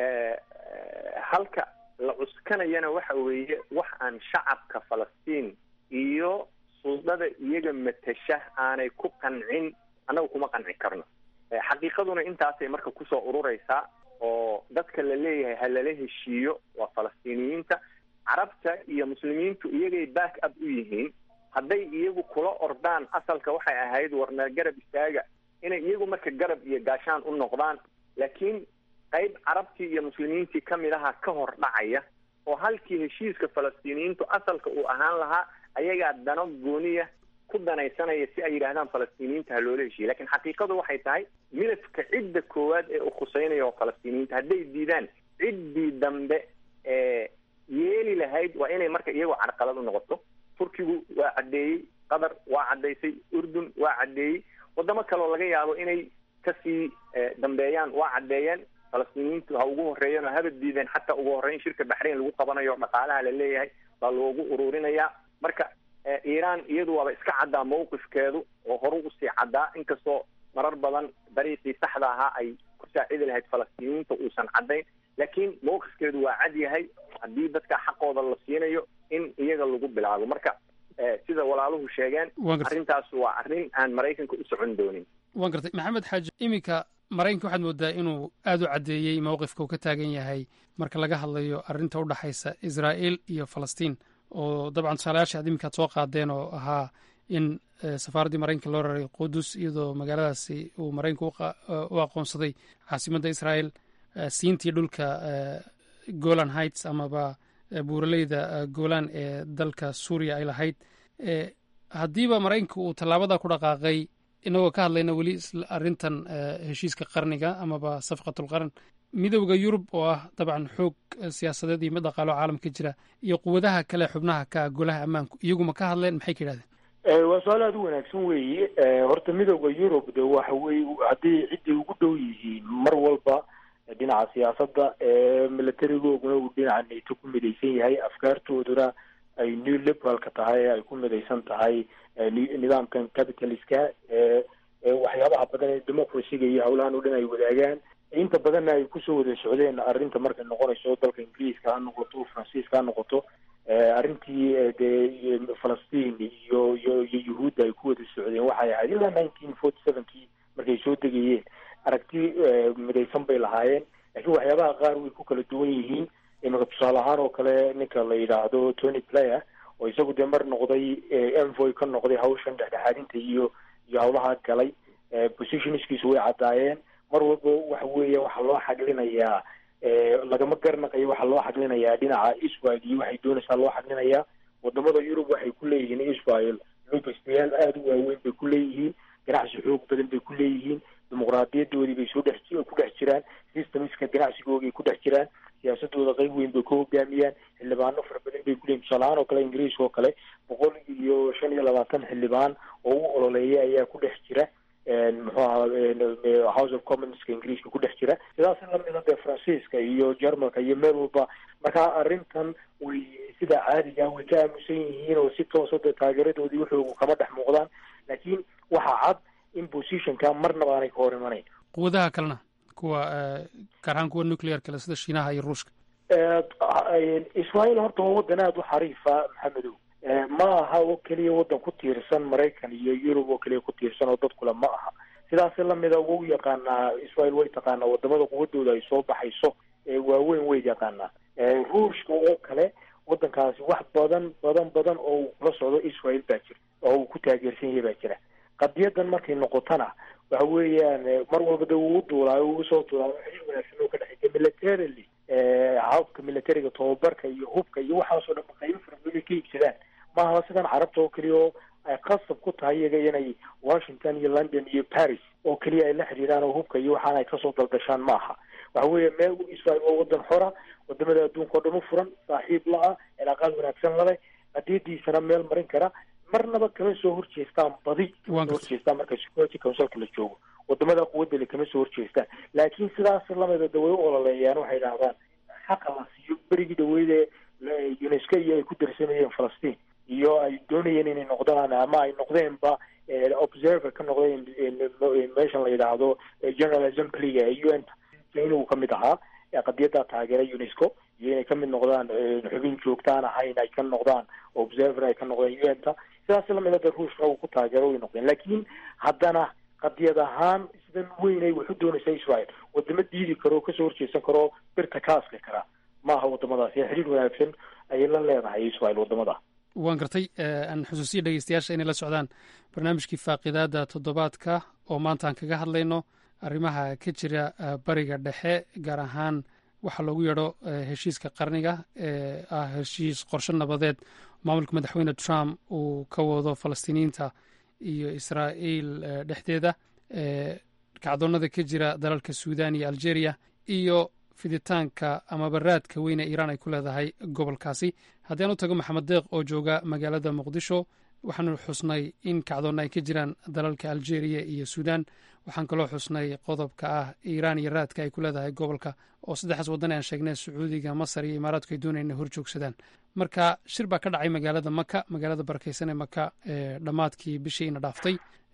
halka la cuskanayana waxa weeye wax aan shacabka falastiin iyo suldada iyaga matasha aanay ku qancin, annaga kuma qanci karno. xaqiiqaduna intaasay marka kusoo ururaysaa oo dadka la leeyahay ha lala heshiiyo waa falastiiniyiinta. carabta iyo muslimiintu iyagay back up u yihiin. hadday iyagu kula ordaan asalka waxay ahayd warna garab istaaga, inay iyagu marka garab iyo gaashaan u noqdaan. laakiin qayb carabtii iyo muslimiintii kamid aha ka hor dhacaya oo halkii heshiiska falastiiniyiintu asalka uu ahaan lahaa ayagaa dano gooniya ku danaysanaya si ay yidhaahdaan falastiiniyiinta ha loola heshiiya. lakin xaqiiqadu waxay tahay milafka cidda koowaad ee u khuseynaya oo falastiiniyiinta hadday diidaan ciddii dambe yeeli lahayd waa inay marka iyagoo carqalad u noqoto. turkigu waa caddeeyey, qatar waa caddaysay, urdun waa caddeeyey, wadamo kaloo laga yaabo inay kasii dambeeyaan waa caddeeyeen. falastiiniyiintu ha ugu horeeyeen oo haba diideen xataa ugu horreyn shirka baxrayn lagu qabanayo dhaqaalaha la leeyahay baa loogu ururinayaa. marka iiraan iyadu waaba iska caddaa mawqifkeedu oo horu usii caddaa, inkastoo marar badan dariiqii saxda ahaa ay ku saacidi lahayd falastiiniyiinta uusan caddayn. laakiin mawqifkeedu waa cad yahay, haddii dadka xaqooda la siinayo in iyaga lagu bilaabo. marka sida walaaluhu sheegeen arrintaas waa arrin aan maraykanka u socon doonin. waan gartay. maxamed xaaji, iminka maraykanka waxaad moodaa inuu aada u caddeeyey mawqifka uu ka taagan yahay marka laga hadlayo arrinta u dhexaysa israa'iil iyo falastiin, oo dabcan tusaalayaasha aad iminkaad soo qaadeen oo ahaa in safaaraddii maraykanka loo raray qudus iyadoo magaaladaasi uu maraykanka u aqoonsaday caasimadda israa'iil, siintii dhulka golan heights amaba buuraleyda golan ee dalka suuriya ay lahayd. haddiiba maraykanka uu tallaabada ku dhaqaaqay, inagoo ka hadlayna weli arrintan heshiiska qarniga amaba safqatulqarn, midowda yurub oo ah dabcan xoog siyaasadeed iyo mid dhaqaalo caalamka jira iyo quwadaha kale xubnaha ka golaha ammaanku iyaguma ka hadleen, maxay ka yidhahdeen? waa su-aal aada u wanaagsan weeye. horta midowda yurub de waxa weye hadday cidday ugu dhow yihiin mar walba dhinaca siyaasadda, militarigooguna uu dhinaca nato ku midaysan yahay, afkaartooduna ay new liberalka tahay, ay ku midaysan tahay nidaamkan capitaliska, waxyaabaha badan ee democracyga iyo howlahan o dhan ay wadaagaan. inta badanna ay kusoo wada socdeen arrinta markay noqonayso dalka ingiriiska ha noqoto, faransiiska ha noqoto, arrintii dee falastiin iyo yuhuudda ay ku wada socdeen waxay ahayd ilaa 1947kii markay soo degayeen aragti midaysan bay lahaayeen. laakiin waxyaabaha qaar way ku kala duwan yihiin. imika tusaale ahaan oo kale ninka la yidhaahdo Tony Blair oo isagu dee mar noqday envoy ka noqday hawshan dhexdhexaadinta iyo iyo hawlaha galay. Positionskiisu way caddaayeen. mar walba waxa weeye waxaa loo xaglinayaa lagama garnaqayo waxaa loo xaglinayaa dhinaca Israel iyo waxay doonaysaa loo xaglinayaa. wadamada Yurub waxay ku leeyihiin Israel loobistayaal aad u waaweyn bay ku leeyihiin, ganacsi xoog badan bay ku leeyihiin, dimuqraadiyadoodii bay ku dhex jiraan, systemska ganacsigoogay ku dhex jiraan, siyaasadooda qayb weyn bay ku hogaamiyaan, xildhibaano fara badan bay ku leeyihin. tusaalahaan oo kale ingiriiska oo kale 125 xildhibaan oo u ololeeya ayaa ku dhex jira muxuu ahaa House of Commonska ingiriiska ku dhex jira. sidaas lamida dee Faransiiska iyo Jarmalka iyo meel walba. marka arrintan way sida caadiga way ka aamusan yihiin oo si toos ah taageeradoodii wuxuu kama dhex muuqdaan, laakiin waxaa cad in positionka marnaba aanay ka hor imanayn. quwadaha kalena kuwa gaar ahaan kuwa nuclear kale sida Shiinaha iyo Ruushka. Israel horta waa wadan aad u xariifa Maxamedow. ma aha oo keliya wadan ku tiirsan Maraykan iyo Yurub oo keliya ku tiirsan oo dad kale ma aha. sidaas lamida uu yaqaanaa Israel way taqaanaa wadamada quwadooda ay soo baxayso waaweyn way yaqaanaa. Ruushka oo kale wadankaasi wax badan oo la socdo Israel baa jira oo uu ku taageersan yahay baa jira. qadiyadan markay noqotana waxa weeyaan mar walba uu duulaayo uu soo duulaayo xiriir wanaagsan oo ka dhexeeya militarily habka militariga tababarka iyo hubka iyo waxaasoo dhan qayb farabada ka iibsadaan. maaha sidan carabta oo keliya oo ay qasab ku tahay iyaga inay Washington iyo London iyo Paris oo keliya ay la xiriiraan oo hubka iyo waxaan ay kasoo daldashaan maaha. waxa weeye meel Israel waa wadan xora, wadamada adduunka oo dhan u furan, saaxiib la-ah, cilaaqaad wanaagsan la leh, qadiyadiisana meel marin kara, marnaba kama soo horjeestaan badi soo horjeestaan marka Security Councilka la joogo. wadamada quwadda kama soo horjeestaan, laakiin sidaas lamida dawlad ololeeyaan waxay yidhaahdaan xaqa la siiyo berigii dhaweyd UNESCO iyo ay ku darsamayeen Falastiin iyo ay doonayeen inay noqdaan ama ay noqdeenba observer ka noqdeen meeshan la yidhaahdo General Assembly UN inuu ka mid ahaa qadiyada taageera UNESCO iyo inay ka mid noqdaan xubin joogtaan ahayn ay ka noqdaan observer ay ka noqdeen UN-ta. sidaas lamida Ruushka uu ku taageero way noqdeen, laakiin haddana qadiyad ahaan sidan weyn ay wuxuu doonaysaa Israel wadamo diidi karo kasoo horjeesan karo birta ka asli kara maaha wadamadaas. xiriir wanaagsan ayay la leedahay Israel wadamada. waan gartay. aan xusuusiya dhegeystayaasha inay la socdaan barnaamijkii faaqidaada toddobaadka oo maanta aan kaga hadlayno arrimaha ka jira bariga dhexe, gaar ahaan waxaa loogu yeedho heshiiska qarniga ee ah heshiis qorshe nabadeed maamulka madaxweyne Trump uu ka wado Falastiiniyiinta iyo Israa'iil dhexdeeda, kacdoonada ka jira dalalka Suudaan iyo Algeria iyo fiditaanka ama baraadka weyne Iiraan ay ku leedahay gobolkaasi. haddii aan u tago Maxamed Deeq oo jooga magaalada Muqdisho, waxaanu xusnay in kacdoonna ay ka jiraan dalalka Algeria iyo Suudaan. waxaan kaloo xusnay qodobka ah Iiraan iyo raadka ay ku leedahay gobolka oo saddexdaas waddan aan sheegnay Sacuudiga, Masar iyo Imaaraadku ay doonayaan inay horjoogsadaan. marka shir baa ka dhacay magaalada Maka, magaalada barakeysan ee Maka dhammaadkii bishii ina dhaaftay.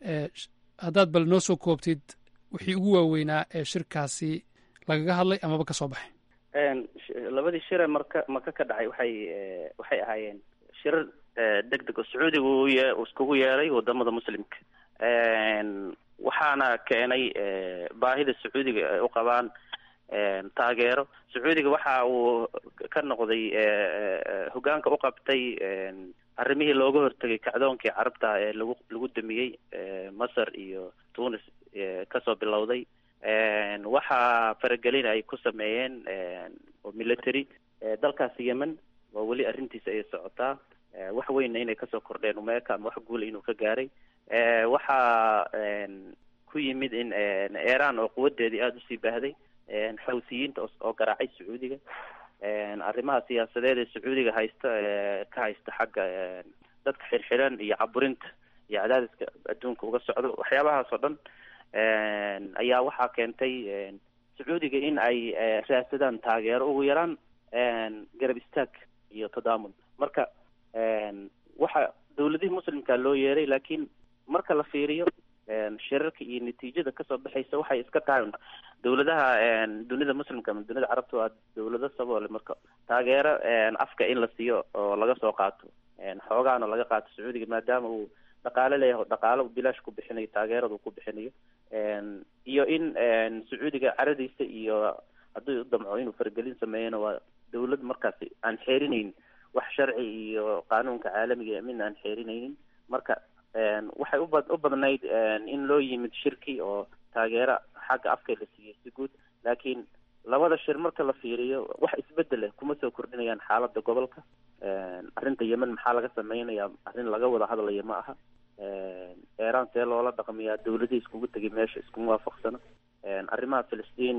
haddaad bal noo soo koobtid wixii ugu waaweynaa ee shirkaasi lagaga hadlay amaba ka soo baxay. labadii shire maka ka dhacay waxay ahaayeen shirar degdeg oo Sacuudigu iskugu yeeray wadamada muslimka, waxaana keenay baahida Sacuudiga ay u qabaan taageero. Sacuudiga waxa uu ka noqday hogaanka u qabtay arrimihii looga hortagay kacdoonkii carabta ee lagu damiyey Masar iyo Tunis kasoo bilowday. waxaa faragelin ay ku sameeyeen oo military dalkaasi Yemen oo weli arrintiisa ay socotaa. wax weynna inay kasoo kordheen umeeka ama wax guula inuu ka gaaray. waxaa ku yimid in Iiraan oo quwadeedii aada usii baahday, xawsiyiinta oo garaacay Sacuudiga, arrimaha siyaasadeed ee Sacuudiga ka haysta xagga dadka xirxiran iyo caburinta iyo cadaadiska adduunka uga socdo. waxyaabahaas oo dhan ayaa waxaa keentay Sacuudiga in ay raadsadaan taageero, ugu yaraan garab istaag iyo tadaamun. marka waxa dawladihii muslimka loo yeeray, laakiin marka la fiiriyo shirarka iyo natiijada kasoo baxaysa waxay iska tahay dawladaha dunida muslimka ama dunida carabta waa dawlado saboole. marka taageero afka in la siiyo oo laga soo qaato xoogaana laga qaato Sacuudiga maadaama uu dhaqaale leeyahay, dhaqaale uu bilaash ku bixinayo, taageerada uu ku bixinayo, iyo in Sacuudiga caradiisa iyo hadduu damco inuu faragelin sameeyana waa dawlad markaasi aan xeerinaynin wax sharci iyo qaanuunka caalamiga midna aan xeerinaynin. marka waxay u badnayd in loo yimid shirki oo taageero xagga afka la siiyey si guud, laakiin labada shir marka la fiiriyo wax isbedel leh kuma soo kordhinayaan xaaladda gobolka. arrinta yemen maxaa laga samaynayaa arrin laga wada hadlaya ma aha. iiraan see loola dhaqmiyaa dawladii iskugu tegay meesha iskuma waafaqsano. arrimaha Filistiin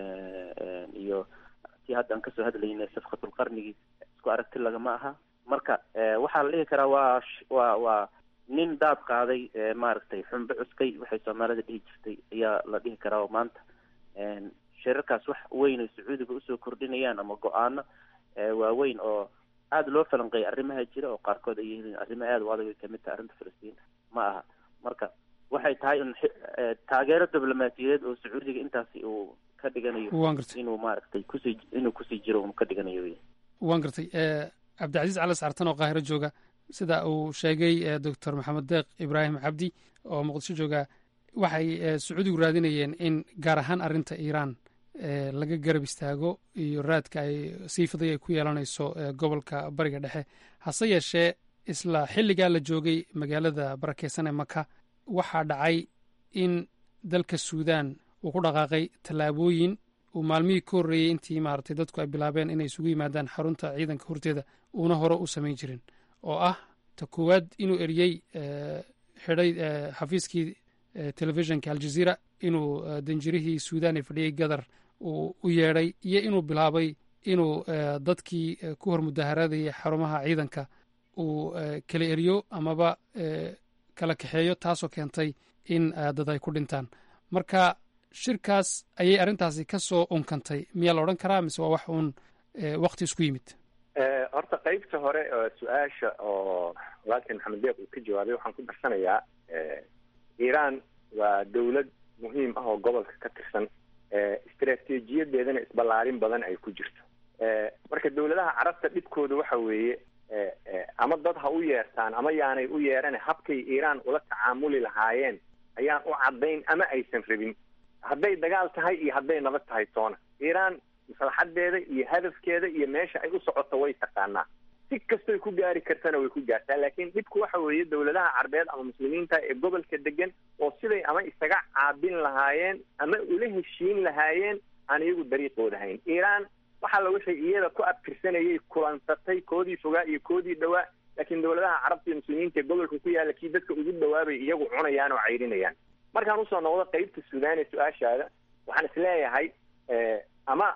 iyo si hadda aan kasoo hadlaynay safqatul qarnigii isku aragti lagama aha. marka waxaa la dhihi karaa waa nin daad qaaday maaragtay xunbe cuskay waxay soomaalida dhihi jirtay ayaa la dhihi karaa. oo maanta shirarkaas wax weyn ay sacuudiga usoo kordhinayaan ama go-aano waaweyn oo aada loo falanqeeyay arrimaha jira oo qaarkood ay yihiin arrimo aada u adag ay kamid tahay arrinta Filistiin ma aha. marka waxay tahay in taageero diblomaasiyadeed oo sacuudiga intaasi uu ka dhiganayo inuu maaragtay kusii jiro uu ka dhiganayo. waan gartay. cabdicasiis cali sartan oo qaahiro jooga, sida uu sheegay doctor maxamed deeq ibraahim cabdi oo muqdisho jooga, waxay sacuudigu raadinayeen in gaar ahaan arrinta iiraan laga garab istaago iyo raadka ay sii fiday ay ku yeelanayso gobolka bariga dhexe. hase yeeshee isla xilligaa la joogay magaalada barakeysan ee maka waxaa dhacay in dalka suudaan uu ku dhaqaaqay tallaabooyin uu maalmihii ka horreeyey intii maaragtay dadku ay bilaabeen inay isugu yimaadaan xarunta ciidanka horteeda uuna hore u samayn jirin, oo ah ta koowaad inuu eriyey xidhay xafiiskii telefishinka aljazeera, inuu danjirihii suudaan ee fadhiyey gadar uu u yeedhay, iyo inuu bilaabay inuu dadkii ku hor mudaaharadayay xarumaha ciidanka uu kala eriyo amaba kala kaxeeyo, taasoo keentay in dad ay ku dhintaan. marka shirkaas ayay arrintaasi ka soo unkantay, miyaa la odhan karaa mise waa wax uun wakti isku yimid? horta qaybta hore su-aasha oo walaalkeen maxamed deeq uu ka jawaabay waxaan ku darsanayaa iiraan waa dawlad muhiim ah oo gobolka ka tirsan, istaraatiijiyadeedana isballaarin badan ay ku jirto. marka dawladaha carabta dhibkooda waxa weeye ama dad ha u yeertaan ama yaanay u yeeran, habkay iiraan ula tacaamuli lahaayeen ayaan u caddayn ama aysan rabin. hadday dagaal tahay iyo hadday nabad tahay toona, iiraan maslaxadeeda iyo hadafkeeda iyo meesha ay u socoto way taqaanaa. si kastoy ku gaari kartana way ku gaartaa. laakiin dhibku waxa weeye dawladaha carbeed ama muslimiinta ee gobolka degan oo siday ama isaga caabin lahaayeen ama ula heshiin lahaayeen aan iyagu dariiqooda hayn. iiraan waxaa la wixii iyada ku abtirsanayay kulansatay koodii fogaa iyo koodii dhawaa, laakiin dawladaha carabta iyo muslimiinta ee gobolka ku yaalla kii dadka ugu dhawaabay iyagu cunayaan oo cayrinayaan. markaan usoo noqdo qaybta suudaan ee su-aashaada, waxaan isleeyahay ama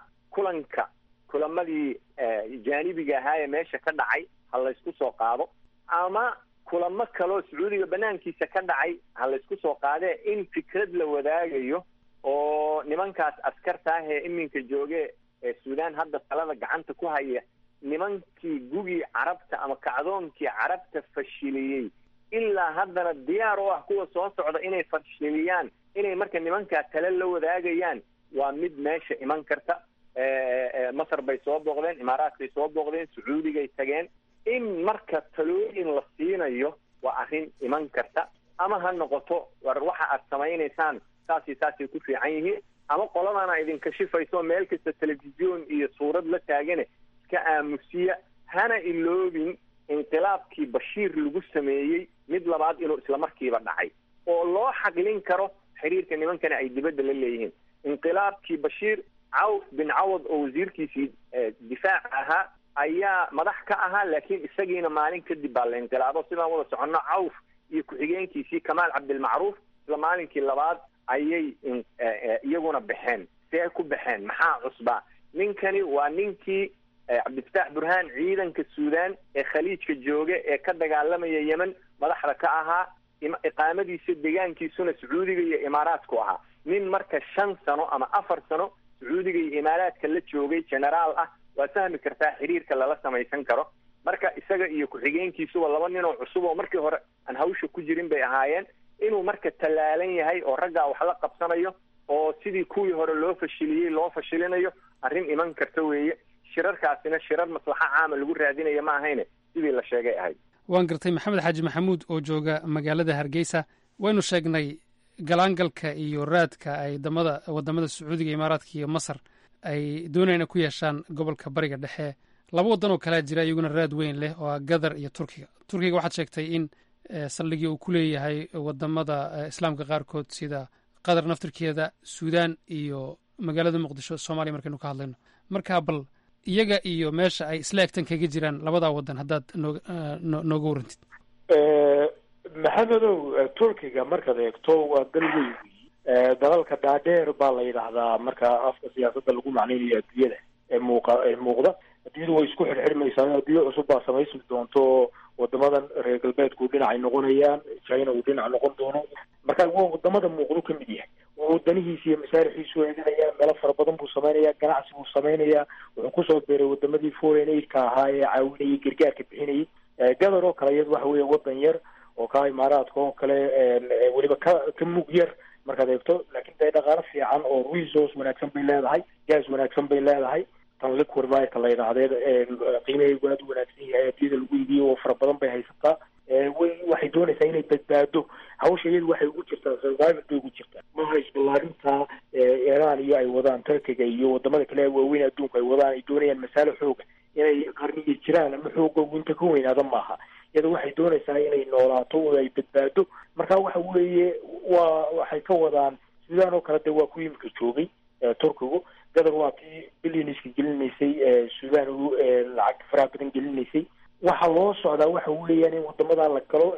kulamadii jaanibiga ahaa ee meesha ka dhacay ha laysku soo qaado, ama kulamo kaloo sacuudiga banaankiisa ka dhacay ha laysku soo qaadee in fikrad la wadaagayo oo nimankaas askarta ah ee iminka jooge ee suudaan hadda talada gacanta ku haya, nimankii gugii carabta ama kacdoonkii carabta fashiliyey ilaa haddana diyaar u ah kuwa soo socda inay fashiliyaan, inay marka nimankaa tale la wadaagayaan, waa mid meesha iman karta. masar bay soo booqdeen, imaaraadkay soo booqdeen, sacuudigay tageen. in marka talooyin la siinayo waa arrin iman karta, ama ha noqoto war waxa aad samaynaysaan saasii saasay ku fiican yihiin, ama qoladana idinka shifayso meel kasta telefisyoon iyo suurad la taagane iska aamusiya. hana iloobin inqilaabkii bashiir lagu sameeyey mid labaad inuu islamarkiiba dhacay oo loo xaqlin karo xiriirka nimankana ay dibadda la leeyihiin. inqilaabkii bashiir, cawf bin cawad oo wasiirkiisii difaac ahaa ayaa madax ka ahaa, laakiin isagiina maalin kadib baa la inqilaabo. sidaan wada soconno cawf iyo ku-xigeenkiisii kamaal cabdilmacruuf isla maalinkii labaad ayay iyaguna baxeen. see ku baxeen? maxaa cusbaa? ninkani waa ninkii cabdifataax burhaan ciidanka suudaan ee khaliijka jooga ee ka dagaalamaya yemen madaxda ka ahaa, iqaamadiisa deegaankiisuna sacuudiga iyo imaaraadku ahaa. nin marka 5 sano ama 4 sano sacuudiga iyo imaaraadka la joogay generaal ah, waa fahmi kartaa xiriirka lala samaysan karo. marka isaga iyo ku-xigeenkiisuba 2 nin oo cusub oo markii hore aan hawsha ku jirin bay ahaayeen. inuu marka tallaalan yahay oo raggaa wax la qabsanayo oo sidii kuwii hore loo fashiliyey loo fashilinayo, arrin iman karta weeye. shirarkaasina shirar maslaxa caama lagu raadinaya ma ahayne sidii la sheegay ahayd. waan gartay. maxamed xaaji maxamuud oo jooga magaalada hargeysa, waynu sheegnay galaangalka iyo raadka ay wadamada sacuudiga, imaaraadka iyo masar ay doonayaan ku yeeshaan gobolka bariga dhexe. 2 waddan oo kalea jira iyaguna raad weyn leh oo ah gadar iyo turkiga. turkiga waxaad sheegtay in saldhigii uu ku leeyahay wadamada islaamka qaarkood sida qatar naftirkeeda, suudaan iyo magaalada muqdisho, soomaaliya markaynu ka hadlayno. marka bal iyaga iyo meesha ay isla egtan kaga jiraan labadaa wadan haddaad nooga warantid. maxamedow, turkiga markaad eegto waa dal weyn, dalalka dhaadheer baa la yidhaahdaa marka afka siyaasadda lagu macnaynayo adduunyada ee muuqda. adduunyadu way isku xirxirmaysaa, adduunyo cusub baa samaysmi doonto. wadamadan reer galbeedku dhinacay noqonayaan, china uu dhinac noqon doono. marka waa wadamada muuqdu ka mid yahay. wadanihiisa iyo masaarixiisu eeganaya, meelo fara badan buu samaynayaa, ganacsi buu samaynayaa. wuxuu kusoo beeray wadamadii foreign aidka ahaa ee caawinayay, gargaarka bixinayay. gadar oo kale iyad waxa weeye wadan yar oo ka imaaraadka oo kale weliba ka mug yar markaad eegto, laakiin dee dhaqaalo fiican oo resource wanaagsan bay leedahay, gaas wanaagsan bay leedahay. tan liquidka la yidhaahdee qiimaheedu aad u wanaagsan yahay, adduunyada lagu iibiyo oo fara badan bay haysataa. waxay doonaysaa inay badbaado. hawsha iyadu waxay ugu jirtaa survival bay ugu jirtaa, maha isballaarinta iran iyo ay wadaan turkiga iyo wadamada kale waaweyn adduunku ay wadaan. ay doonayaan masaalo xooga inay qarniga jiraan ama xoogoogu inta ka weynaada maaha. iyada waxay doonaysaa inay noolaato oo ay badbaado. marka waxa weeye waxay ka wadaan sidaan oo kale de waa ku imika joogay turkigu. gadar waa kii billioniska gelinaysay, suudaan lacag faraha badan gelinaysay. waxa loo socdaa waxa weeyaan in wadamadaa la galo.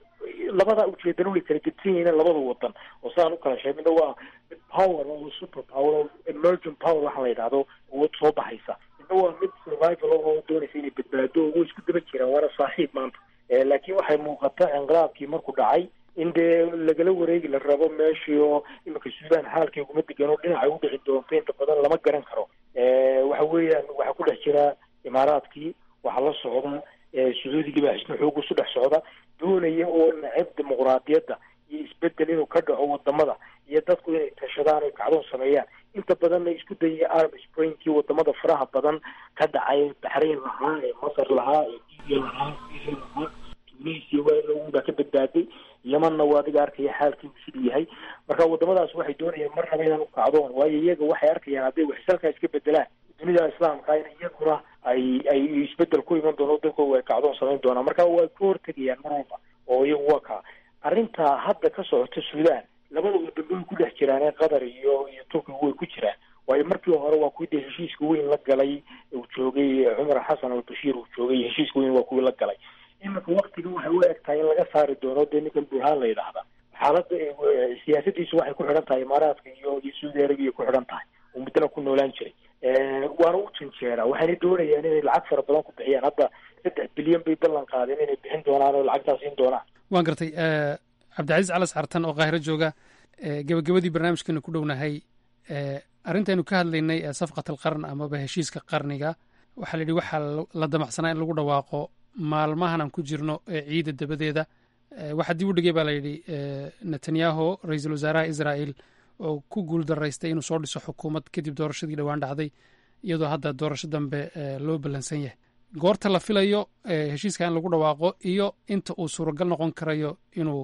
labada ujeedana way kala gedsan yihiin labada wadan oo sidaan u kala sheeg. midna waa mid power oo super power, emergent power waxa la yidhahdo, awood soo baxaysa. midna waa mid survival oo doonaysa inay badbaado, oo isku daba jiraan, waana saaxiib maanta. laakiin waxay muuqata inqilaabkii markuu dhacay in dee lagala wareegi la rabo meeshii, oo imika suudaan xaalkeeguma degan oo dhinacay u dhici doonto inta badan lama garan karo. waxa weeyaan waxaa ku dhex jira imaaraadkii, waxaa la socda sacuudigii baa xisno xoog isu dhex socda, doonaya oo nacab dimuqraadiyadda iyo isbedel inuu ka dhaco wadamada, iyo dadku inay tashadaan oo kacdoon sameeyaan. inta badanna isku dayay arab springkii wadamada faraha badan ka dhacay, baxrayn lahaa, masar lahaa, libiya lahaa, syria lahaa, tunisia baa ka badbaaday, yamanna waa adiga arkaya xaalkiibu siduu yahay. marka wadamadaas waxay doonayaan mar raba inaan u kacdoon, waayo iyaga waxay arkayaan hadday waxsalkaa iska bedelaan dunida islaamka in iyaguna ay isbedel ku iman doono, dadkooda ay kacdoon samayn doonaan. marka way ka hortegayaan mar walba oo iyagu waa kaa arrintaa hadda ka socota suudaan. labada wadan way ku dhex jiraan ee qatar iyo turkiga way ku jiraan. waayo markii hore waa kuwii dee heshiiska weyn la galay uu joogay cumar xasan albashiir uu joogay, heshiiska weyn waa kuwii la galay. iminka waktiga waxay u eg tahay in laga saari doono dee ninkan burhaan la yidhaahda. xaaladda siyaasadiisu waxay ku xidhan tahay imaaraadka iyo saudi arabia ku xidhan tahay, oo muddana ku noolaan jiray. waana u janjeeraa, waxayna doonayaan inay lacag fara badan ku bixiyaan. hadda 3 bilyan bay ballan qaadeen inay bixin doonaan oo lacagtaas siin doonaan. waan gartay. cabdicasiis calas cartan oo qaahiro jooga, gebagabadii barnaamijkeenu ku dhownahay. arrintaynu ka hadlaynay ee safqat alqarn amaba heshiiska qarniga, waxaa la yidhi waxaa la damacsanaa in lagu dhawaaqo maalmahan aan ku jirno ee ciida dabadeeda. waxaa dib u dhigay baa la yidhi netanyahu, ra-iisul wasaaraha israel, oo ku guul daraystay inuu soo dhiso xukuumad kadib doorashadii dhowaan dhacday, iyadoo hadda doorasho dambe loo ballansan yahay. goorta la filayo heshiiska in lagu dhawaaqo iyo inta uu suuragal noqon karayo inuu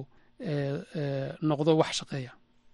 noqdo wax shaqeeya?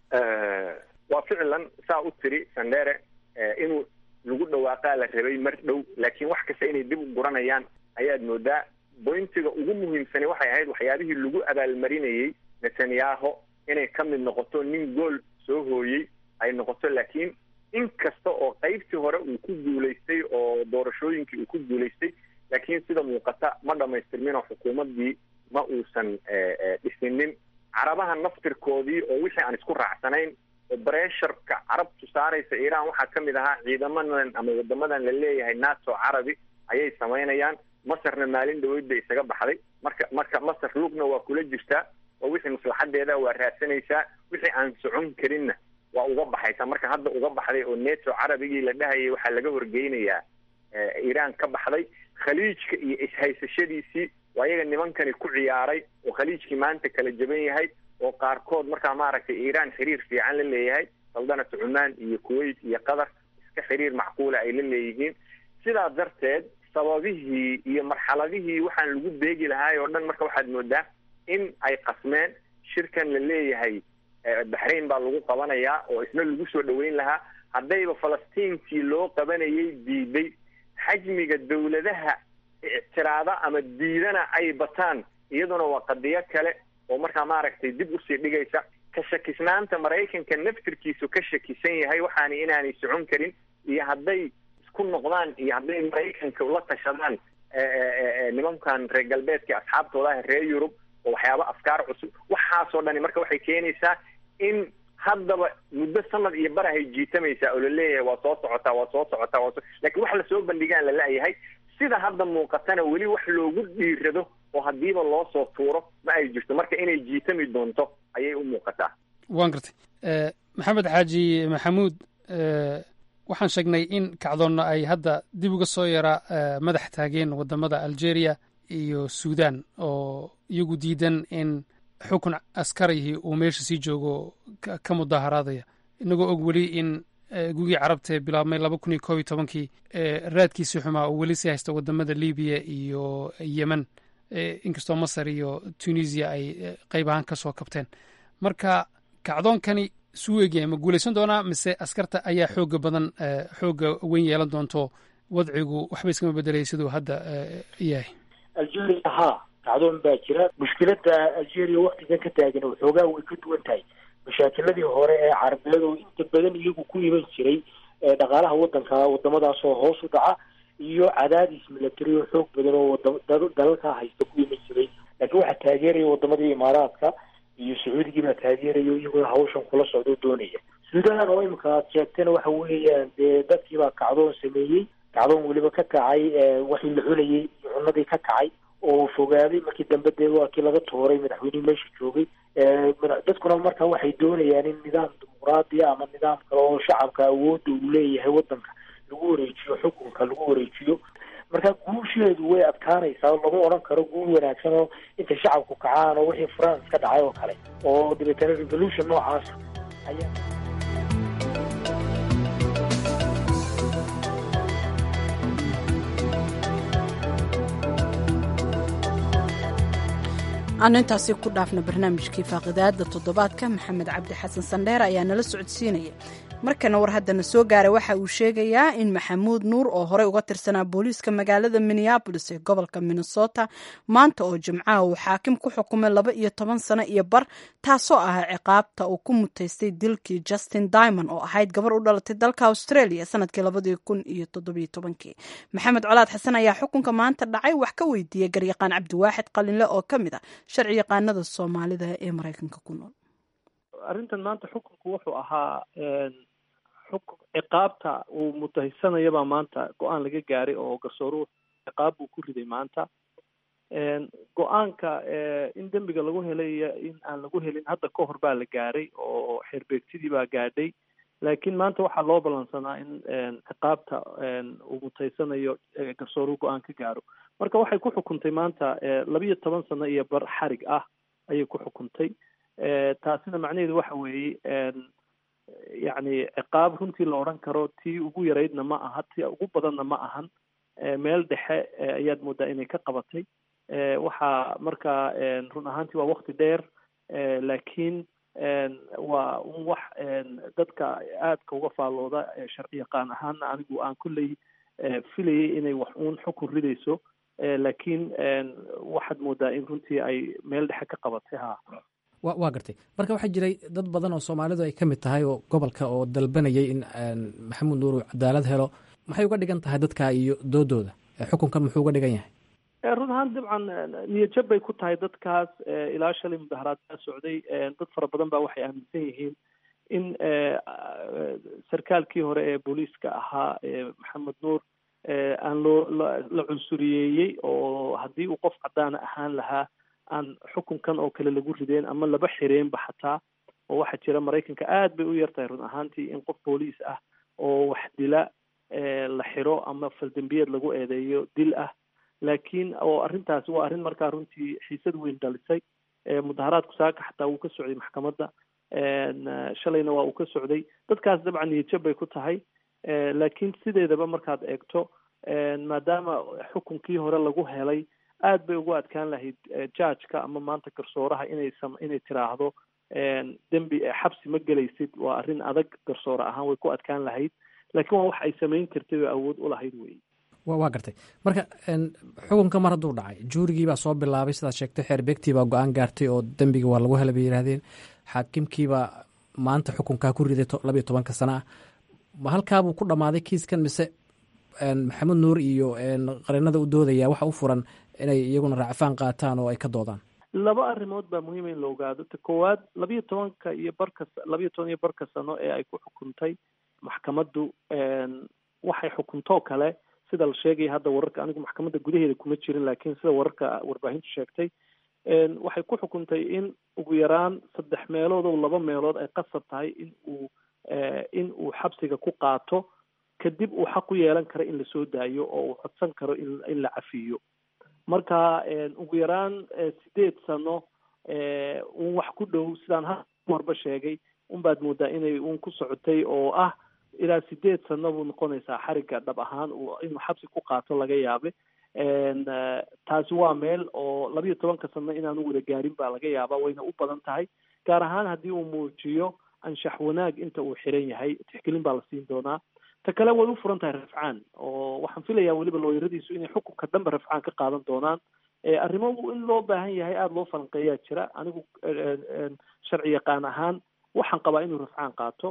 waa ficlan saa u tiri sandere, inuu lagu dhawaaqaa la rabay mar dhow, laakiin wax kasta inay dib u guranayaan ayaad moodaa. bointiga ugu muhiimsani waxay ahayd waxyaabihii lagu abaalmarinayey netanyahu inay ka mid noqoto nin gool soo hooyey ay noqoto. laakiin in kasta oo qaybtii hore uu ku guulaystay oo doorashooyinkii uu ku guulaystay, laakiin sida muuqata ma dhamaystirmin oo xukuumaddii ma uusan dhisinin. carabaha naftirkoodii oo wixii aan isku raacsanayn oo bresharka carabtu saaraysa iiraan waxaa ka mid ahaa ciidamadan ama wadamadan la leeyahay nato carabi ayay samaynayaan. masarna maalin dhaweyd bay isaga baxday. marka masar lugna waa kula jirtaa, oo wixii maslaxadeeda waa raadsanaysaa, wixii aan socon karinna waa uga baxaysaa. marka hadda uga baxday oo neto carabigii la dhahayay waxaa laga horgeynayaa iiraan ka baxday. khaliijka iyo ishaysashadiisii waa iyaga nimankani ku ciyaaray, oo khaliijkii maanta kala jaban yahay, oo qaarkood markaa maaragtay iiraan xiriir fiican la leeyahay, saldanata cumaan iyo kuwait iyo qatar iska xiriir macquula ay la leeyihiin. sidaa darteed sababihii iyo marxaladihii waxaan lagu beegi lahaay oo dhan marka waxaad moodaa in ay qasmeen. shirkan la leeyahay baxrayn baa lagu qabanayaa oo isna lagu soo dhaweyn lahaa. haddayba falastiintii loo qabanayay diiday, xajmiga dawladaha ictiraada ama diidana ay bataan, iyaduna waa qadiyo kale oo markaa maaragtay dib usii dhigaysa ka shakisnaanta maraykanka naftirkiisu ka shakisan yahay waxaani inaanay socon karin, iyo hadday isku noqdaan iyo hadday maraykanka ula tashadaan nimankan reer galbeedka asxaabtooda ah reer Yurub oo waxyaaba afkaar cusub, waxaasoo dhani marka waxay keenaysaa in haddaba muddo sanad iyo bar ay jiitamaysaa oo laleeyahay waa soo socotaa laakiin wax lasoo bandhigaan laleeyahay sida hadda muuqatana weli wax loogu dhiirado oo hadiiba loo soo tuuro ma ay jirto, marka inay jiitami doonto ayay u muuqataa. waan gartay maxamed xaaji maxamuud, waxaan sheegnay in kacdoonna ay hadda dib uga soo yara madax taageen wadamada Algeria iyo Sudan oo iyagu diidan in xukun askarihii uu meesha sii joogo ka mudaharaadaya, inagoo og weli in gugii carabta bilaabmay 2011 raadkiisii xumaa uu weli sii haysta wadamada Libiya iyo Yemen, inkastoo Masar iyo Tunisia ay qayb ahaan ka soo kabteen. marka kacdoonkani suu egyahay ma guulaysan doonaa mise askarta ayaa xooga badan xooga weyn yeelan doonto wadcigu waxba iskama bedelay siduu hadda yahay? Algeria kacdoon baa jira. mushkiladda Algeria waqtigan ka taagan waxoogaa way ka duwan tahay mashaakiladii hore ee carabeed oo inta badan iyagu ku iman jiray dhaqaalaha wadamadaasoo hoos u dhaca iyo cadaadis military oo xoog badan oo dalalka haysta ku iman jiray. laakiin waxaa taageeraya wadamadii imaaraadka iyo sacuudigii baa taageerayo iyagoo hawshan kula socdo doonaya. Suudaan oo imika aad sheegtayna waxa weeyaan dee dadkii baa kacdoon sameeyey, kacdoon weliba ka kacay wixii la cunayey iyo cunadii ka kacay oo fogaaday. markii dambe dee waa kii laga tooray madaxweynihii meesha joogay. dadkuna marka waxay doonayaan in nidaam dimuqraadiya ama nidaam kale oo shacabka awoodda uu leeyahay wadanka lagu wareejiyo, xukunka lagu wareejiyo. marka guusheedu way adkaanaysaa oo lama odhan karo guul wanaagsan oo intay shacabku kacaan oo wixii France ka dhacay oo kale oo dabeetana revolution noocaas ayaa aan intaasi ku dhaafna barnaamijkii faaqidaada toddobaadka. maxamed cabdi xasan sandheer ayaa nala socodsiinaya. markana war haddana soo gaaray waxa uu sheegayaa in maxamuud nuur oo horey uga tirsanaa booliiska magaalada Minneapolis ee gobolka Minnesota maanta oo Jimcaha uu xaakim ku xukumay 12 sano iyo bar, taasoo ah ciqaabta uu ku mutaystay dilkii Justin Diamond oo ahayd gabar u dhalatay dalka Australia sanadkii 2017. maxamed colaad xasan ayaa xukunka maanta dhacay wax ka weydiiyay garyaqaan Cabdiwaaxid Qalinle oo kamid ah sharci yaqaanada Soomaalida ee Mareykanka ku nool. arrintan maanta xukunku wuxuu ahaa ciqaabta uu mutahaysanayabaa maanta go-aan laga gaaray oo garsooruhu ciqaab buu ku riday maanta. go-aanka in dembiga lagu helay in aan lagu helin hadda ka hor baa la gaaray oo xeerbeegtidii baa gaadhay, laakiin maanta waxaa loo ballansanaa in ciqaabta uu mutahaysanayo garsooruhu go-aan ka gaaro. marka waxay ku xukuntay maanta 12 sano iyo bar xarig ah ayay ku xukuntay. taasina macnaheedu waxa weeye yacni ciqaab runtii la odhan karo tii ugu yaraydna ma aha, tii ugu badanna ma ahan, meel dhexe ayaad moodaa inay ka qabatay. waxaa markaa run ahaantii waa waqti dheer, laakiin waa wax dadka aadka uga faallooda sharci yaqaan ahaana anigu aan kolley filayay inay wax uun xukun ridayso, laakiin waxaad moodaa in runtii ay meel dhexe ka qabatay. waa gartay. marka waxaa jiray dad badan oo Soomaalidu ay ka mid tahay oo gobolka oo dalbanayay in maxamuud nuur uu cadaalad helo. maxay uga dhigan tahay dadka iyo doodooda? xukunkan muxuu uga dhigan yahay? run ahaan dabcan niyadjab bay ku tahay dadkaas. ilaa shalay mudaharaadka socday, dad fara badan baa waxay aaminsan yihiin in sarkaalkii hore ee booliiska ahaa maxamed nuur aan la cunsuriyeeyey, oo haddii uu qof caddaana ahaan lahaa aan xukunkan oo kale lagu rideen ama laba xireenba xataa. oo waxaa jira Maraykanka aad bay u yartahay run ahaantii in qof booliis ah oo wax dila la xiro ama faldambiyeed lagu eedeeyo dil ah. laakiin oo arrintaasi waa arrin markaa runtii xiisad weyn dhalisay. mudaharaadku saaka xataa wuu ka socday maxkamadda, shalayna waa uu ka socday. dadkaas dabcan niyadjab bay ku tahay, laakiin sideedaba markaad eegto maadaama xukunkii hore lagu helay, aad bay ugu adkaan lahayd judgeka ama maanta garsooraha inay tiraahdo dembi xabsi ma gelaysid. waa arrin adag garsoore ahaan way ku adkaan lahayd, laakiin waa wax ay samayn kartay oo awood u lahayd wey. waa gartay marka xukunka mar hadduu dhacay juurigii baa soo bilaabay sidaad sheegtay xeerbeegtii baa go-aan gaartay oo dembiga waa lagu helay bay yidhahdeen xaakimkiibaa maanta xukunkaa ku riday 12 sano ah ma halkaabuu ku dhammaaday kiiskan mise maxamed nuur iyo qarinada u doodaya waxa u furan inay iyaguna raacfaan qaataan oo ay ka doodaan laba arrimood baa muhiima in la ogaado ta koowaad 12 iyo barka sano ee ay ku xukuntay maxkamaddu waxay xukuntoo kale sida la sheegaya hadda wararka anigu maxkamadda gudaheeda kuma jirin laakiin sida wararka warbaahintu sheegtay waxay ku xukuntay in ugu yaraan 3 meelood oo 2 meelood ay qasab tahay in uu xabsiga ku qaato kadib uu xaq u yeelan karo in lasoo daayo oo uu codsan karo in la cafiyo marka ugu yaraan 8 sano un wax ku dhow sidaan horba sheegay unbaad moodaa inay un ku socotay oo ah ilaa 8 sano buu noqonaysaa xarigga dhab ahaan inuu xabsi ku qaato laga yaabe taasi waa meel oo 12 sano inaanu wada gaarin baa laga yaabaa wayna u badan tahay gaar ahaan haddii uu muujiyo anshax wanaag inta uu xiran yahay tixgelin baa la siin doonaa ta kale way u furan tahay rafcaan oo waxaan filayaa weliba looyaradiisu inay xukunka dambe rafcaan ka qaadan doonaan arrimo in loo baahan yahay aada loo falanqeeyaa jira anigu sharci yaqaan ahaan waxaan qabaa inuu rafcaan qaato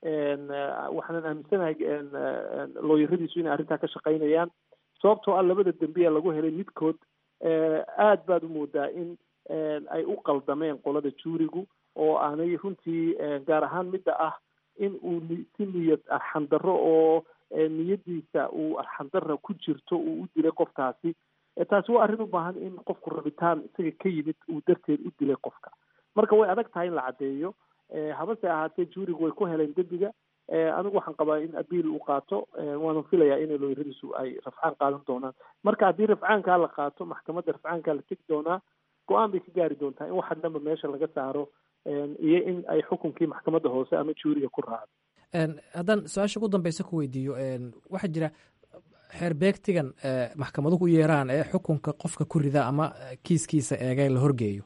waxaanan aaminsanahay looyaradiisu inay arrintaa ka shaqaynayaan sababtoo ah labada dembiya lagu helay midkood aad baad u moodaa in ay u qaldameen qolada juurigu oo aanay runtii gaar ahaan midda ah in uu si niyad arxandaro oo niyadiisa uu arxandara ku jirto uu u dilay qofkaasi taasi waa arrin u baahan in qofku rabitaan isaga ka yimid uu darteed u dilay qofka marka way adag tahay in la caddeeyo habase ahaatee juurigu way ku heleen dembiga anigu waxaan qabaa in abiil uu qaato waana filayaa in looyaradiisu ay rafcaan qaadan doonaan marka haddii rafcaankaa la qaato maxkamadda rafcaankaa la tegi doonaa go-aan bay ka gaari doontaa in waxa dhanba meesha laga saaro iyo in ay xukunkii maxkamadda hoose ama juuriga ku raacdo haddaan su-aasha ugu dambeysa ku weydiiyo waxaa jira xeerbeegtigan maxkamaduhu u yeeraan ee xukunka qofka ku rida ama kiiskiisa eega la horgeeyo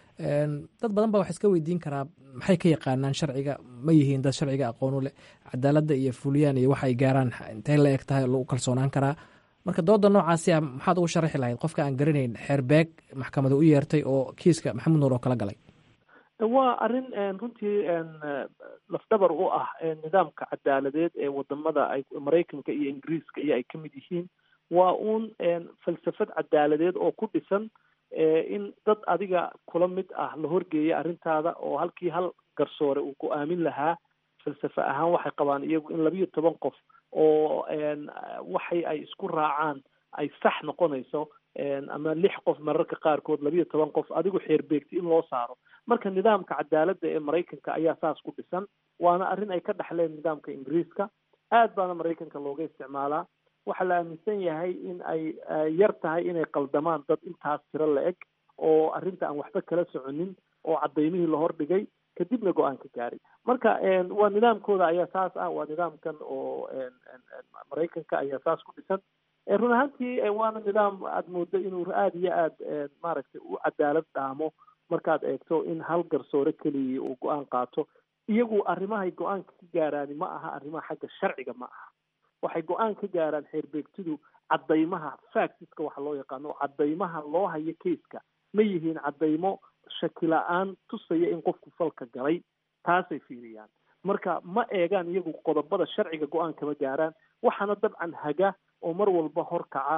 dad badan baa wax iska weydiin karaa maxay ka yaqaanaan sharciga ma yihiin dad sharciga aqoonu leh cadaaladda iyo fuliyaan iyo waxa ay gaaraan intay la eg tahay lagu kalsoonaan karaa marka dooda noocaasi a maxaad ugu sharaxi lahayd qofka aan garanayn xeerbeeg maxkamada u yeertay oo kiiska maxamed nuur oo kala galay waa arrin runtii lafdhabar u ah nidaamka cadaaladeed ee wadamada ay maraykanka iyo ingiriiska iyo ay ka mid yihiin waa uun falsafad cadaaladeed oo ku dhisan in dad adiga kula mid ah la horgeeya arrintaada oo halkii hal garsoore uu go-aamin lahaa falsafe ahaan waxay qabaan iyagu in 12 qof oo waxay ay isku raacaan ay sax noqonayso ama 6 qof mararka qaarkood 12 qof adigu xeerbeegti in loo saaro marka nidaamka cadaaladda ee maraykanka ayaa saas ku dhisan waana arrin ay ka dhaxleen nidaamka ingiriiska aad baana maraykanka looga isticmaalaa waxaa la aaminsan yahay in ay yar tahay inay qaldamaan dad intaas tiro la eg oo arrinta aan waxba kala soconin oo cadaymihii la hordhigay kadibna go-aan ka gaaray marka waa nidaamkooda ayaa saas ah waa nidaamkan oo maraykanka ayaa saas ku dhisan run ahaantii waana nidaam aada moodo inuu aada iyo aada maaragtay u cadaalad dhaamo markaad eegto in hal garsoore keliya uu go-aan qaato iyagu arrimahay go-aanka ka gaaraani ma aha arrimaha xagga sharciga ma aha waxay go-aan ka gaaraan xeerbeegtidu cadaymaha factiska waxa loo yaqaano cadaymaha loo hayo keiska ma yihiin cadaymo shaki la-aan tusaya in qofku falka galay taasay fiiriyaan marka ma eegaan iyagu qodobada sharciga go-aan kama gaaraan waxaana dabcan haga oo mar walba horkaca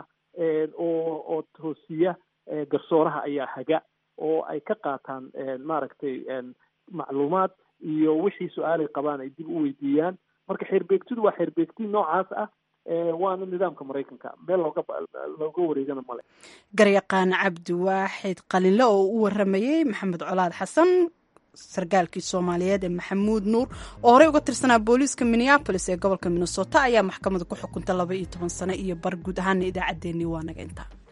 oo toosiya garsooraha ayaa haga oo ay ka qaataan maaragtay macluumaad iyo wixii su-aalay qabaan ay dib u weydiiyaan marka xeerbeegtidu waa xeerbeegti noocaas ah waana nidaamka maraykanka meel looga wareegana male garyaqaan cabdiwaaxid qalinle oo u waramayey maxamed colaad xasan sargaalkii soomaaliyeed ee maxamuud nuur oo horey uga tirsanaa booliiska minneabolis ee gobolka minnesota ayaa maxkamada ku xukunta 12 sano iyo bar guud ahaana idaacaddeenii waa naga intaa